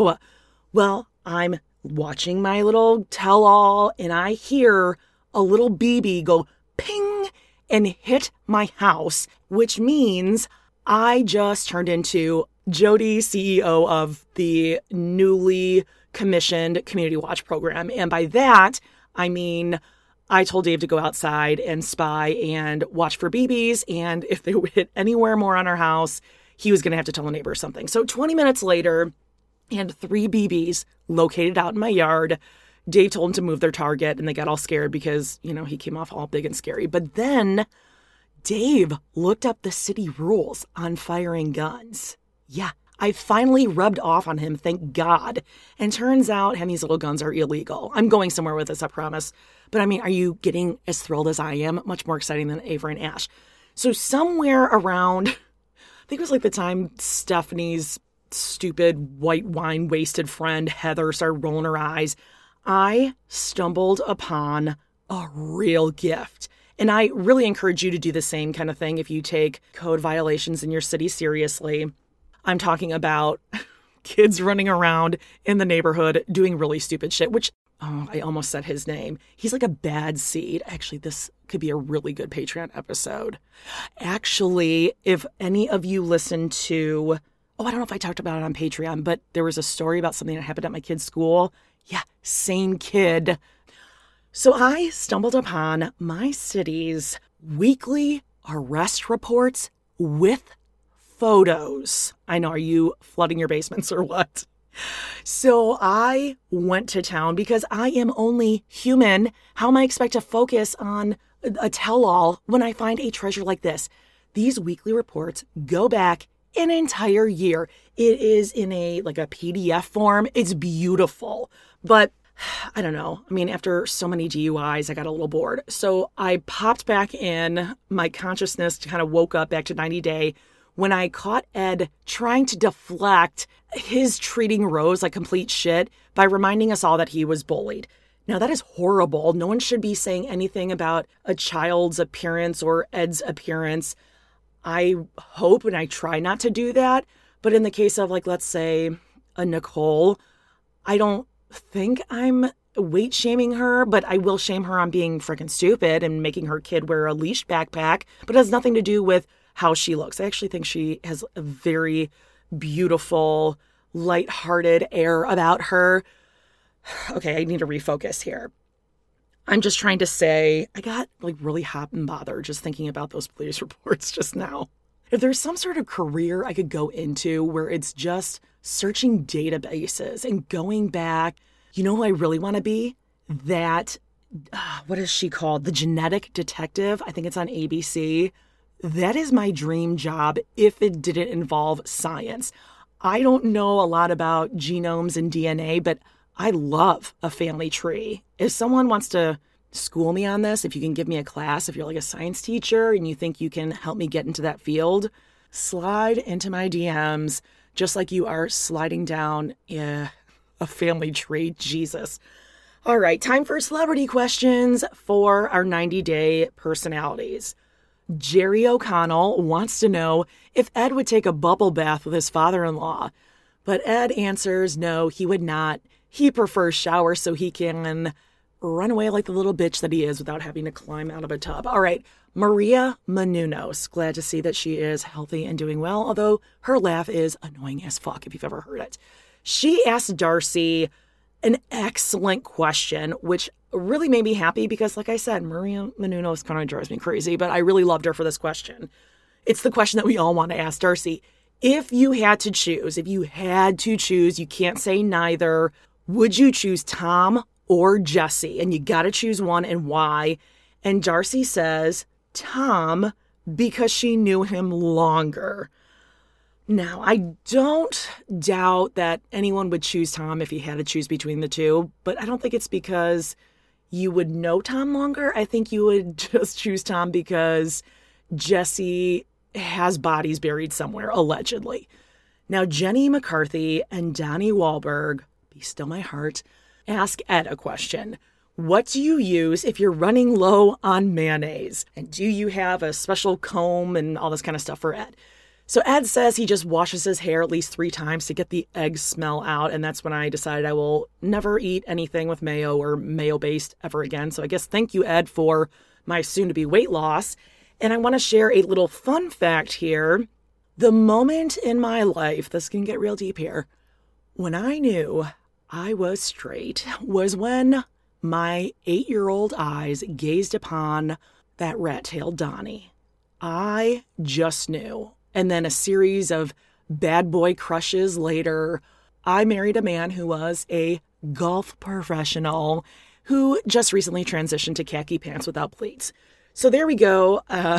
well, I'm watching my little tell-all and I hear a little B B go ping and hit my house, which means I just turned into Jody, C E O of the newly commissioned Community Watch program. And by that, I mean, I told Dave to go outside and spy and watch for B Bs. And if they would hit anywhere more on our house, he was going to have to tell a neighbor something. So twenty minutes later, and three B Bs located out in my yard. Dave told him to move their target, and they got all scared because, you know, he came off all big and scary. But then Dave looked up the city rules on firing guns. Yeah, I finally rubbed off on him, thank God. And turns out having these little guns are illegal. I'm going somewhere with this, I promise. But I mean, are you getting as thrilled as I am? Much more exciting than Ava and Ash. So somewhere around, I think it was like the time Stephanie's stupid white wine wasted friend Heather started rolling her eyes, I stumbled upon a real gift. And I really encourage you to do the same kind of thing if you take code violations in your city seriously. I'm talking about kids running around in the neighborhood doing really stupid shit, which, oh, I almost said his name. He's like a bad seed. Actually, this could be a really good Patreon episode. Actually, if any of you listen to, oh, I don't know if I talked about it on Patreon, but there was a story about something that happened at my kid's school. Yeah, same kid. So I stumbled upon my city's weekly arrest reports with photos. I know, are you flooding your basements or what? So I went to town because I am only human. How am I expect to focus on a tell-all when I find a treasure like this? These weekly reports go back an entire year. It is in a like a P D F form. It's beautiful, but I don't know. I mean, after so many D U Is, I got a little bored. So I popped back in. My consciousness kind of woke up back to ninety day when I caught Ed trying to deflect his treating Rose like complete shit by reminding us all that he was bullied. Now, that is horrible. No one should be saying anything about a child's appearance or Ed's appearance. I hope and I try not to do that. But in the case of, like, let's say, a Nicole, I don't think I'm weight shaming her, but I will shame her on being freaking stupid and making her kid wear a leash backpack. But it has nothing to do with how she looks. I actually think she has a very beautiful, lighthearted air about her. Okay, I need to refocus here. I'm just trying to say, I got like really hot and bothered just thinking about those police reports just now. If there's some sort of career I could go into where it's just searching databases and going back, you know who I really want to be? That, uh, what is she called? The Genetic Detective. I think it's on A B C. That is my dream job if it didn't involve science. I don't know a lot about genomes and D N A, but I love a family tree. If someone wants to school me on this, if you can give me a class, if you're like a science teacher and you think you can help me get into that field, slide into my D Ms just like you are sliding down uh, a family tree. Jesus. All right, time for celebrity questions for our ninety day personalities. Jerry O'Connell wants to know if Ed would take a bubble bath with his father-in-law. But Ed answers no, he would not. He prefers showers so he can run away like the little bitch that he is without having to climb out of a tub. All right, Maria Menounos. Glad to see that she is healthy and doing well, although her laugh is annoying as fuck if you've ever heard it. She asked Darcy an excellent question, which really made me happy because, like I said, Maria Menounos kind of drives me crazy, but I really loved her for this question. It's the question that we all want to ask Darcy. If you had to choose, if you had to choose, you can't say neither, would you choose Tom or Jesse? And you got to choose one and why. And Darcy says Tom because she knew him longer. Now, I don't doubt that anyone would choose Tom if he had to choose between the two, but I don't think it's because you would know Tom longer. I think you would just choose Tom because Jesse has bodies buried somewhere, allegedly. Now, Jenny McCarthy and Donnie Wahlberg, be still my heart, ask Ed a question. What do you use if you're running low on mayonnaise? And do you have a special comb and all this kind of stuff for Ed? So Ed says he just washes his hair at least three times to get the egg smell out. And that's when I decided I will never eat anything with mayo or mayo-based ever again. So I guess thank you, Ed, for my soon-to-be weight loss. And I want to share a little fun fact here. The moment in my life, this can get real deep here, when I knew I was straight was when my eight-year-old eyes gazed upon that rat-tailed Donnie. I just knew. And then a series of bad boy crushes later, I married a man who was a golf professional who just recently transitioned to khaki pants without pleats. So there we go. Uh,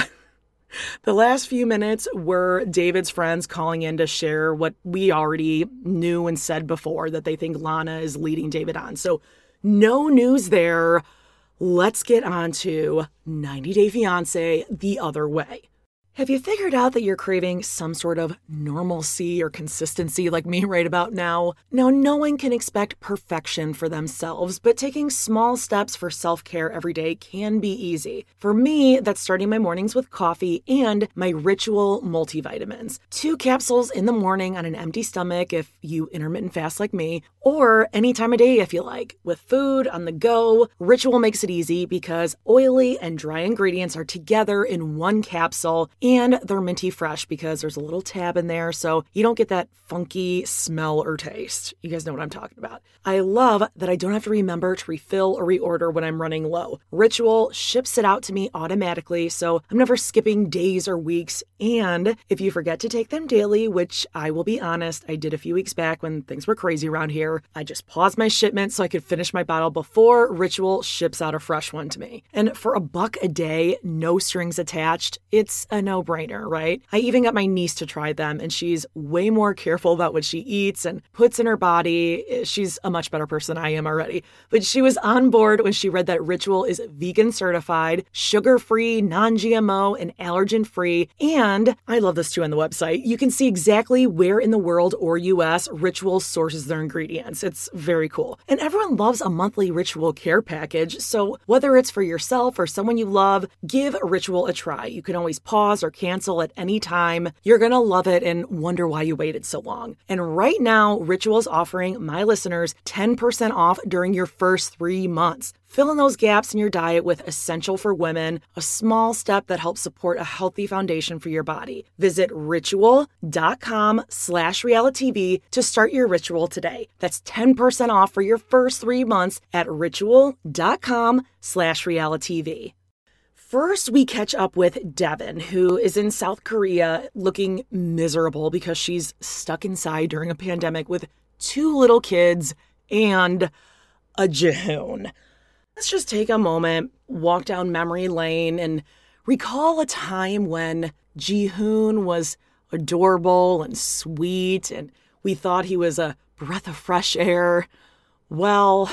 the last few minutes were David's friends calling in to share what we already knew and said before, that they think Lana is leading David on. So no news there. Let's get on to ninety Day Fiancé the other way. Have you figured out that you're craving some sort of normalcy or consistency like me right about now? Now, no one can expect perfection for themselves, but taking small steps for self-care every day can be easy. For me, that's starting my mornings with coffee and my Ritual multivitamins. Two capsules in the morning on an empty stomach if you intermittent fast like me, or any time of day if you like. With food on the go, Ritual makes it easy because oily and dry ingredients are together in one capsule. And they're minty fresh because there's a little tab in there, so you don't get that funky smell or taste. You guys know what I'm talking about. I love that I don't have to remember to refill or reorder when I'm running low. Ritual ships it out to me automatically, so I'm never skipping days or weeks. And if you forget to take them daily, which I will be honest, I did a few weeks back when things were crazy around here, I just paused my shipment so I could finish my bottle before Ritual ships out a fresh one to me. And for a buck a day, no strings attached, it's a no no-brainer, right? I even got my niece to try them, and she's way more careful about what she eats and puts in her body. She's a much better person than I am already. But she was on board when she read that Ritual is vegan certified, sugar-free, non-G M O, and allergen-free. And I love this too on the website. You can see exactly where in the world or U S Ritual sources their ingredients. It's very cool. And everyone loves a monthly Ritual care package. So whether it's for yourself or someone you love, give Ritual a try. You can always pause or cancel at any time. You're going to love it and wonder why you waited so long. And right now, Ritual is offering my listeners ten percent off during your first three months. Fill in those gaps in your diet with Essential for Women, a small step that helps support a healthy foundation for your body. Visit ritual.com slash realitytv to start your Ritual today. That's ten percent off for your first three months at ritual.com slash realitytv. First, we catch up with Devin, who is in South Korea looking miserable because she's stuck inside during a pandemic with two little kids and a Jihoon. Let's just take a moment, walk down memory lane, and recall a time when Jihoon was adorable and sweet, and we thought he was a breath of fresh air. Well,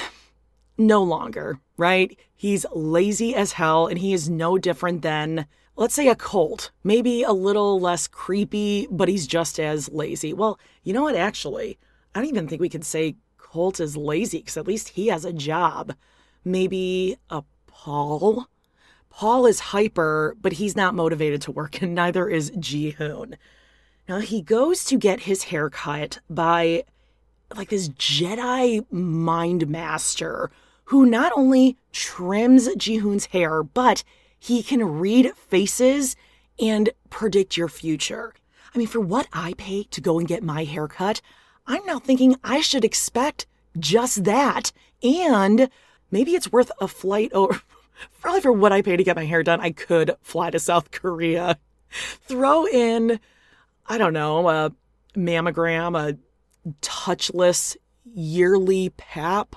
no longer, right? He's lazy as hell, and he is no different than, let's say, a Colt. Maybe a little less creepy, but he's just as lazy. Well, you know what, actually, I don't even think we could say Colt is lazy, because at least he has a job. Maybe a Paul? Paul is hyper, but he's not motivated to work, and neither is Jihoon. Now, he goes to get his hair cut by, like, this Jedi mind master who not only trims Jihoon's hair, but he can read faces and predict your future. I mean, for what I pay to go and get my hair cut, I'm now thinking I should expect just that. And maybe it's worth a flight over. Probably for what I pay to get my hair done, I could fly to South Korea. Throw in, I don't know, a mammogram, a touchless yearly pap.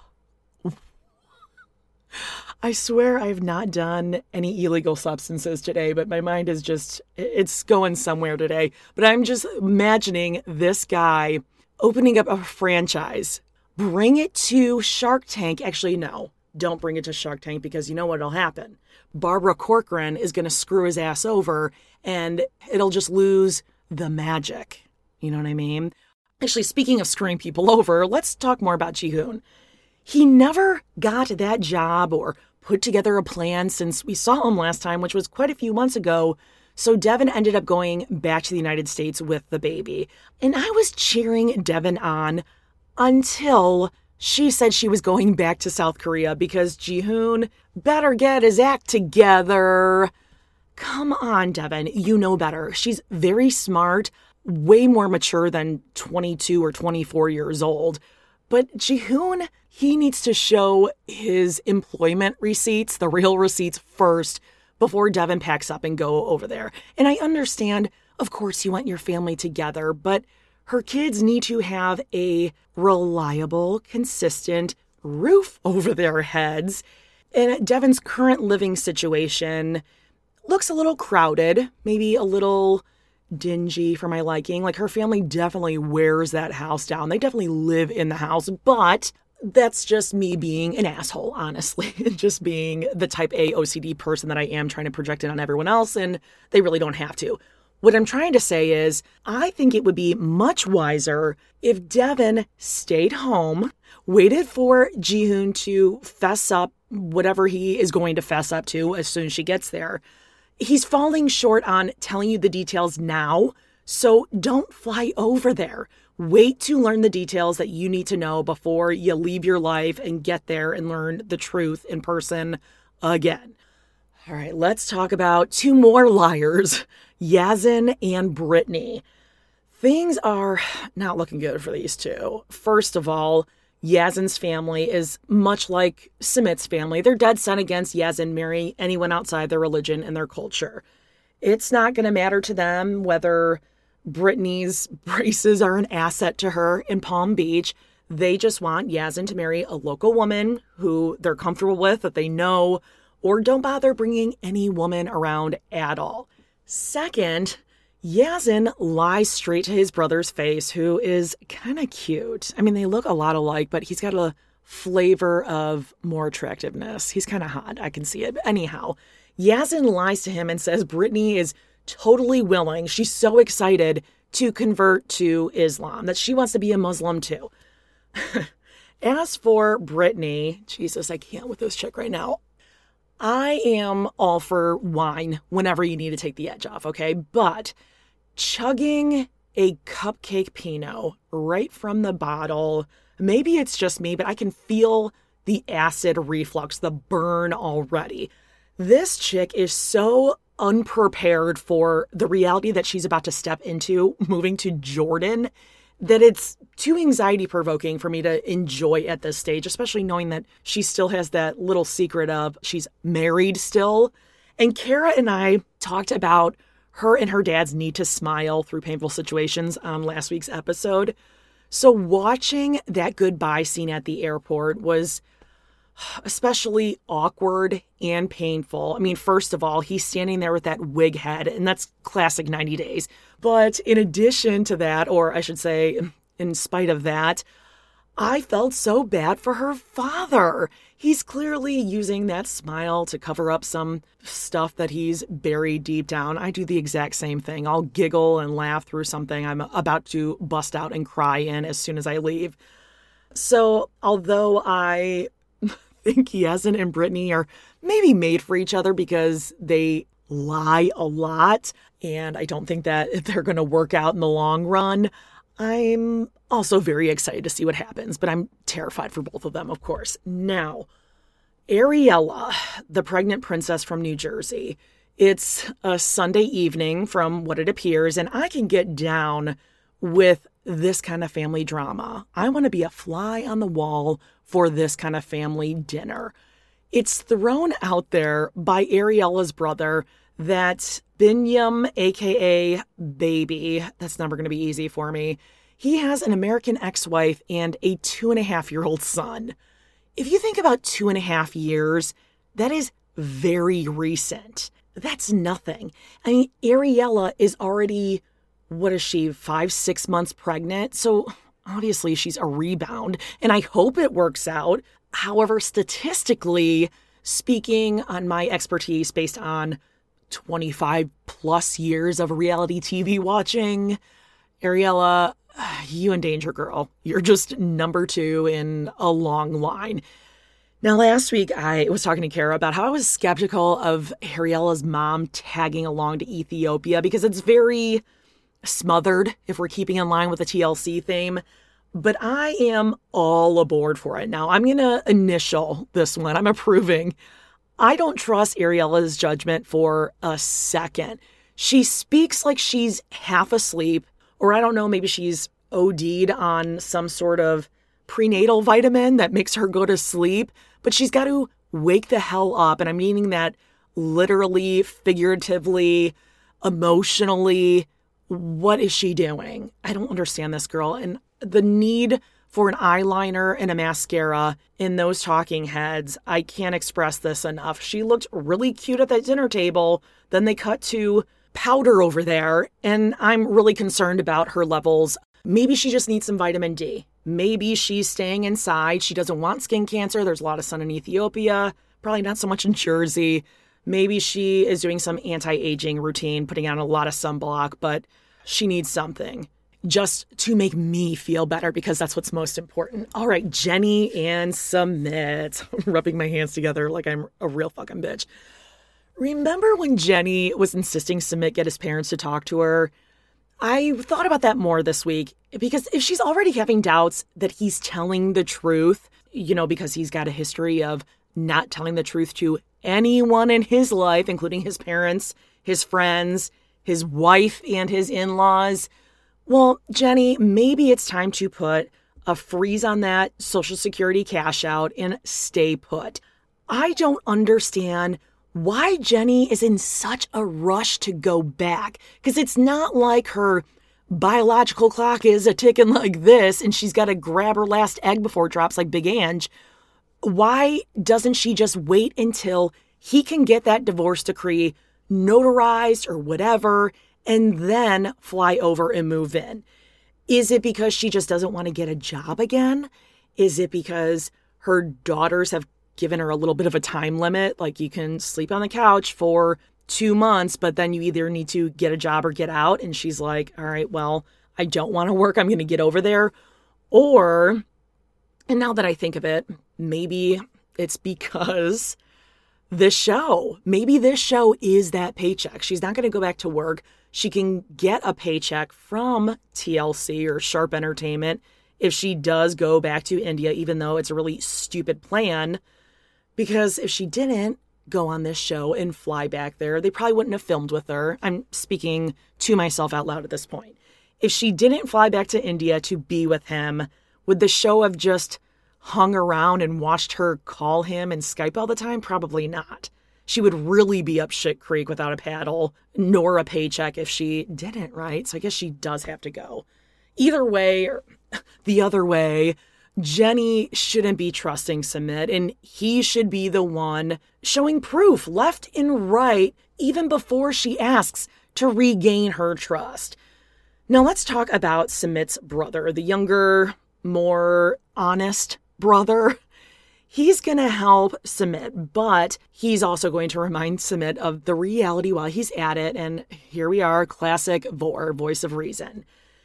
I swear I've not done any illegal substances today, but my mind is just, it's going somewhere today. But I'm just imagining this guy opening up a franchise, bring it to Shark Tank. Actually, no, don't bring it to Shark Tank, because you know what'll happen. Barbara Corcoran is going to screw his ass over, and it'll just lose the magic. You know what I mean? Actually, speaking of screwing people over, let's talk more about Jihoon. He never got that job or put together a plan since we saw him last time, which was quite a few months ago. So Devin ended up going back to the United States with the baby. And I was cheering Devin on until she said she was going back to South Korea because Jihoon better get his act together. Come on, Devin, you know better. She's very smart, way more mature than twenty-two or twenty-four years old. But Jihoon, he needs to show his employment receipts, the real receipts first, before Devin packs up and go over there. And I understand, of course, you want your family together, but her kids need to have a reliable, consistent roof over their heads. And Devon's current living situation looks a little crowded, maybe a little dingy for my liking. Like, her family definitely wears that house down. They definitely live in the house, but that's just me being an asshole, honestly. Just being the type A O C D person that I am, trying to project it on everyone else, and they really don't have to. What I'm trying to say is, I think it would be much wiser if Devon stayed home, waited for Jihoon to fess up whatever he is going to fess up to as soon as she gets there. He's falling short on telling you the details now, so don't fly over there. Wait to learn the details that you need to know before you leave your life and get there and learn the truth in person again. All right, let's talk about two more liars, Yazan and Brittany. Things are not looking good for these two. First of all, Yazan's family is much like Sumit's family. They're dead set against Yazan marrying anyone outside their religion and their culture. It's not going to matter to them whether Brittany's braces are an asset to her in Palm Beach. They just want Yazan to marry a local woman who they're comfortable with, that they know, or don't bother bringing any woman around at all. Second, Yazan lies straight to his brother's face, who is kind of cute. I mean, they look a lot alike, but he's got a flavor of more attractiveness. He's kind of hot. I can see it. But anyhow, Yazan lies to him and says Brittany is totally willing. She's so excited to convert to Islam that she wants to be a Muslim too. As for Brittany, Jesus, I can't with this chick right now. I am all for wine whenever you need to take the edge off, okay? But chugging a cupcake Pinot right from the bottle, maybe it's just me, but I can feel the acid reflux, the burn already. This chick is so unprepared for the reality that she's about to step into, moving to Jordan, that it's too anxiety provoking for me to enjoy at this stage, especially knowing that she still has that little secret of she's married still. And Kara and I talked about her and her dad's need to smile through painful situations on last week's episode. So watching that goodbye scene at the airport was especially awkward and painful. I mean, first of all, he's standing there with that wig head, and that's classic ninety days. But in addition to that, or I should say, in spite of that, I felt so bad for her father. He's clearly using that smile to cover up some stuff that he's buried deep down. I do the exact same thing. I'll giggle and laugh through something I'm about to bust out and cry in as soon as I leave. So although I think Yazan and Brittany are maybe made for each other because they lie a lot, and I don't think that they're going to work out in the long run, I'm also very excited to see what happens, but I'm terrified for both of them, of course. Now, Ariella, the pregnant princess from New Jersey. It's a Sunday evening from what it appears, and I can get down with this kind of family drama. I want to be a fly on the wall for this kind of family dinner. It's thrown out there by Ariella's brother that Binyam, a k a. Baby, that's never going to be easy for me, he has an American ex-wife and a two-and-a-half-year-old son. If you think about two and a half years, that is very recent. That's nothing. I mean, Ariella is already, what is she, five, six months pregnant? So obviously she's a rebound, and I hope it works out. However, statistically speaking, on my expertise based on twenty-five plus years of reality T V watching, Ariella, you and Danger Girl, you're just number two in a long line. Now, last week I was talking to Kara about how I was skeptical of Ariella's mom tagging along to Ethiopia because it's very smothered if we're keeping in line with the T L C theme. But I am all aboard for it. Now, I'm going to initial this one. I'm approving. I don't trust Ariella's judgment for a second. She speaks like she's half asleep, or I don't know, maybe she's O D'd on some sort of prenatal vitamin that makes her go to sleep, but she's got to wake the hell up. And I'm meaning that literally, figuratively, emotionally. What is she doing? I don't understand this girl. And the need for an eyeliner and a mascara in those talking heads. I can't express this enough. She looked really cute at that dinner table. Then they cut to powder over there, and I'm really concerned about her levels. Maybe she just needs some vitamin D. Maybe she's staying inside. She doesn't want skin cancer. There's a lot of sun in Ethiopia, probably not so much in Jersey. Maybe she is doing some anti-aging routine, putting on a lot of sunblock, but she needs something just to make me feel better, because that's what's most important. All right, Jenny and Sumit. I'm rubbing my hands together like I'm a real fucking bitch. Remember when Jenny was insisting Sumit get his parents to talk to her? I thought about that more this week, because if she's already having doubts that he's telling the truth, you know, because he's got a history of not telling the truth to anyone in his life, including his parents, his friends, his wife, and his in-laws. Well, Jenny, maybe it's time to put a freeze on that Social Security cash out and stay put. I don't understand why Jenny is in such a rush to go back, because it's not like her biological clock is a ticking like this and she's got to grab her last egg before it drops like Big Ange. Why doesn't she just wait until he can get that divorce decree notarized or whatever, and then fly over and move in? Is it because she just doesn't want to get a job again? Is it because her daughters have given her a little bit of a time limit? Like, you can sleep on the couch for two months, but then you either need to get a job or get out. And she's like, all right, well, I don't want to work. I'm going to get over there. Or, and now that I think of it, maybe it's because this show, maybe this show is that paycheck. She's not going to go back to work. She can get a paycheck from T L C or Sharp Entertainment if she does go back to India, even though it's a really stupid plan. Because if she didn't go on this show and fly back there, they probably wouldn't have filmed with her. I'm speaking to myself out loud at this point. If she didn't fly back to India to be with him, would the show have just hung around and watched her call him and Skype all the time? Probably not. She would really be up shit creek without a paddle, nor a paycheck if she didn't, right? So I guess she does have to go. Either way, or the other way, Jenny shouldn't be trusting Sumit, and he should be the one showing proof left and right, even before she asks, to regain her trust. Now let's talk about Sumit's brother, the younger, more honest brother. He's going to help Sumit, but he's also going to remind Sumit of the reality while he's at it. And here we are, classic Vor, voice of reason.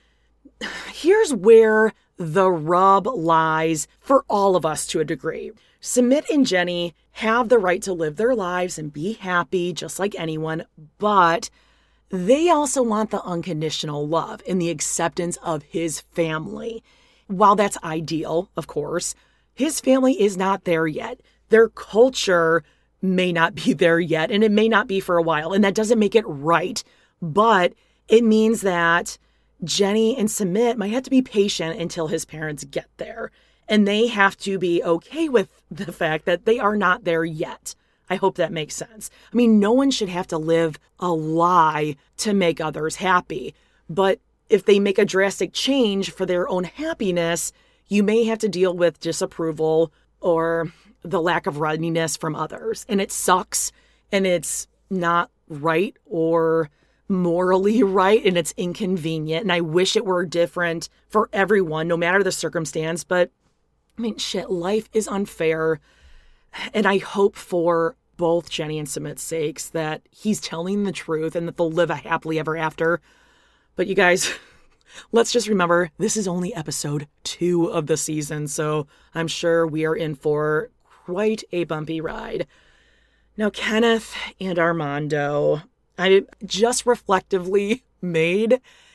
Here's where the rub lies for all of us to a degree. Sumit and Jenny have the right to live their lives and be happy just like anyone, but they also want the unconditional love and the acceptance of his family. While that's ideal, of course, his family is not there yet. Their culture may not be there yet, and it may not be for a while, and that doesn't make it right. But it means that Jenny and Sumit might have to be patient until his parents get there, and they have to be okay with the fact that they are not there yet. I hope that makes sense. I mean, no one should have to live a lie to make others happy, but if they make a drastic change for their own happiness, you may have to deal with disapproval or the lack of readiness from others. And it sucks, and it's not right or morally right, and it's inconvenient. And I wish it were different for everyone, no matter the circumstance. But I mean, shit, life is unfair. And I hope for both Jenny and Sumit's sakes that he's telling the truth and that they'll live a happily ever after. But you guys, let's just remember, this is only episode two of the season, so I'm sure we are in for quite a bumpy ride. Now, Kenneth and Armando, I just reflectively made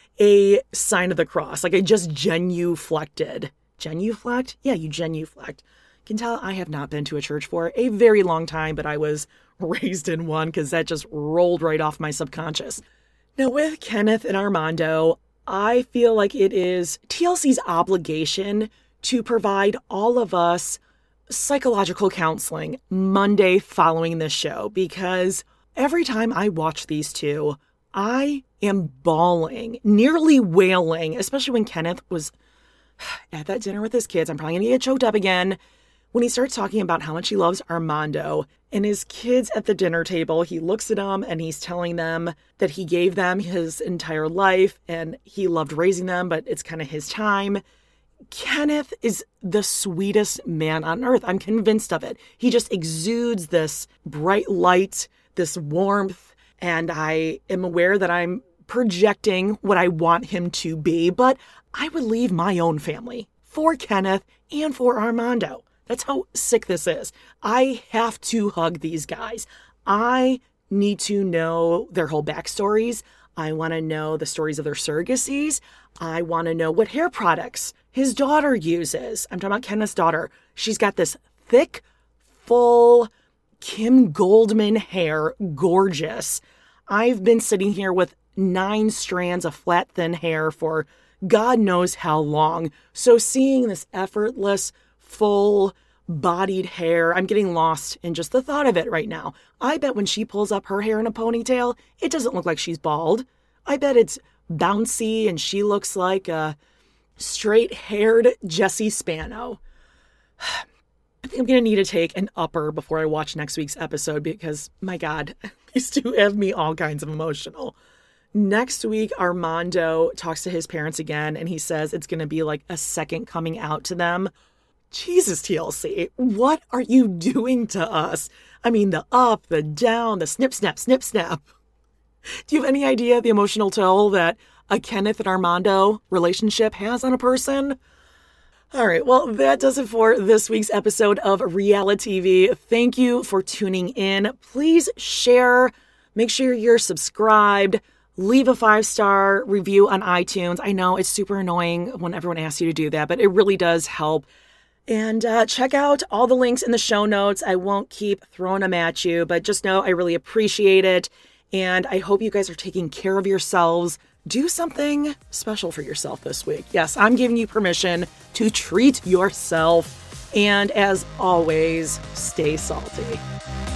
a sign of the cross. Like, I just genuflected. Genuflect? Yeah, you genuflect. You can tell I have not been to a church for a very long time, but I was raised in one because that just rolled right off my subconscious. Now, with Kenneth and Armando, I feel like it is T L C's obligation to provide all of us psychological counseling Monday following this show, because every time I watch these two, I am bawling, nearly wailing, especially when Kenneth was at that dinner with his kids, I'm probably going to get choked up again, when he starts talking about how much he loves Armando and his kids at the dinner table. He looks at them and he's telling them that he gave them his entire life and he loved raising them, but it's kind of his time. Kenneth is the sweetest man on earth. I'm convinced of it. He just exudes this bright light, this warmth, and I am aware that I'm projecting what I want him to be, but I would leave my own family for Kenneth and for Armando. That's how sick this is. I have to hug these guys. I need to know their whole backstories. I want to know the stories of their surrogacies. I want to know what hair products his daughter uses. I'm talking about Kenneth's daughter. She's got this thick, full Kim Goldman hair. Gorgeous. I've been sitting here with nine strands of flat, thin hair for God knows how long. So seeing this effortless, full-bodied hair, I'm getting lost in just the thought of it right now. I bet when she pulls up her hair in a ponytail, it doesn't look like she's bald. I bet it's bouncy and she looks like a straight-haired Jessie Spano. I think I'm going to need to take an upper before I watch next week's episode because, my God, these two have me all kinds of emotional. Next week, Armando talks to his parents again, and he says it's going to be like a second coming out to them. Jesus, T L C, what are you doing to us? I mean, the up, the down, the snip, snap, snip, snap. Do you have any idea the emotional toll that a Kenneth and Armando relationship has on a person? All right, well, that does it for this week's episode of Reality T V. Thank you for tuning in. Please share. Make sure you're subscribed. Leave a five-star review on iTunes. I know it's super annoying when everyone asks you to do that, but it really does help. And uh, check out all the links in the show notes. I won't keep throwing them at you, but just know I really appreciate it. And I hope you guys are taking care of yourselves. Do something special for yourself this week. Yes, I'm giving you permission to treat yourself. And as always, stay salty.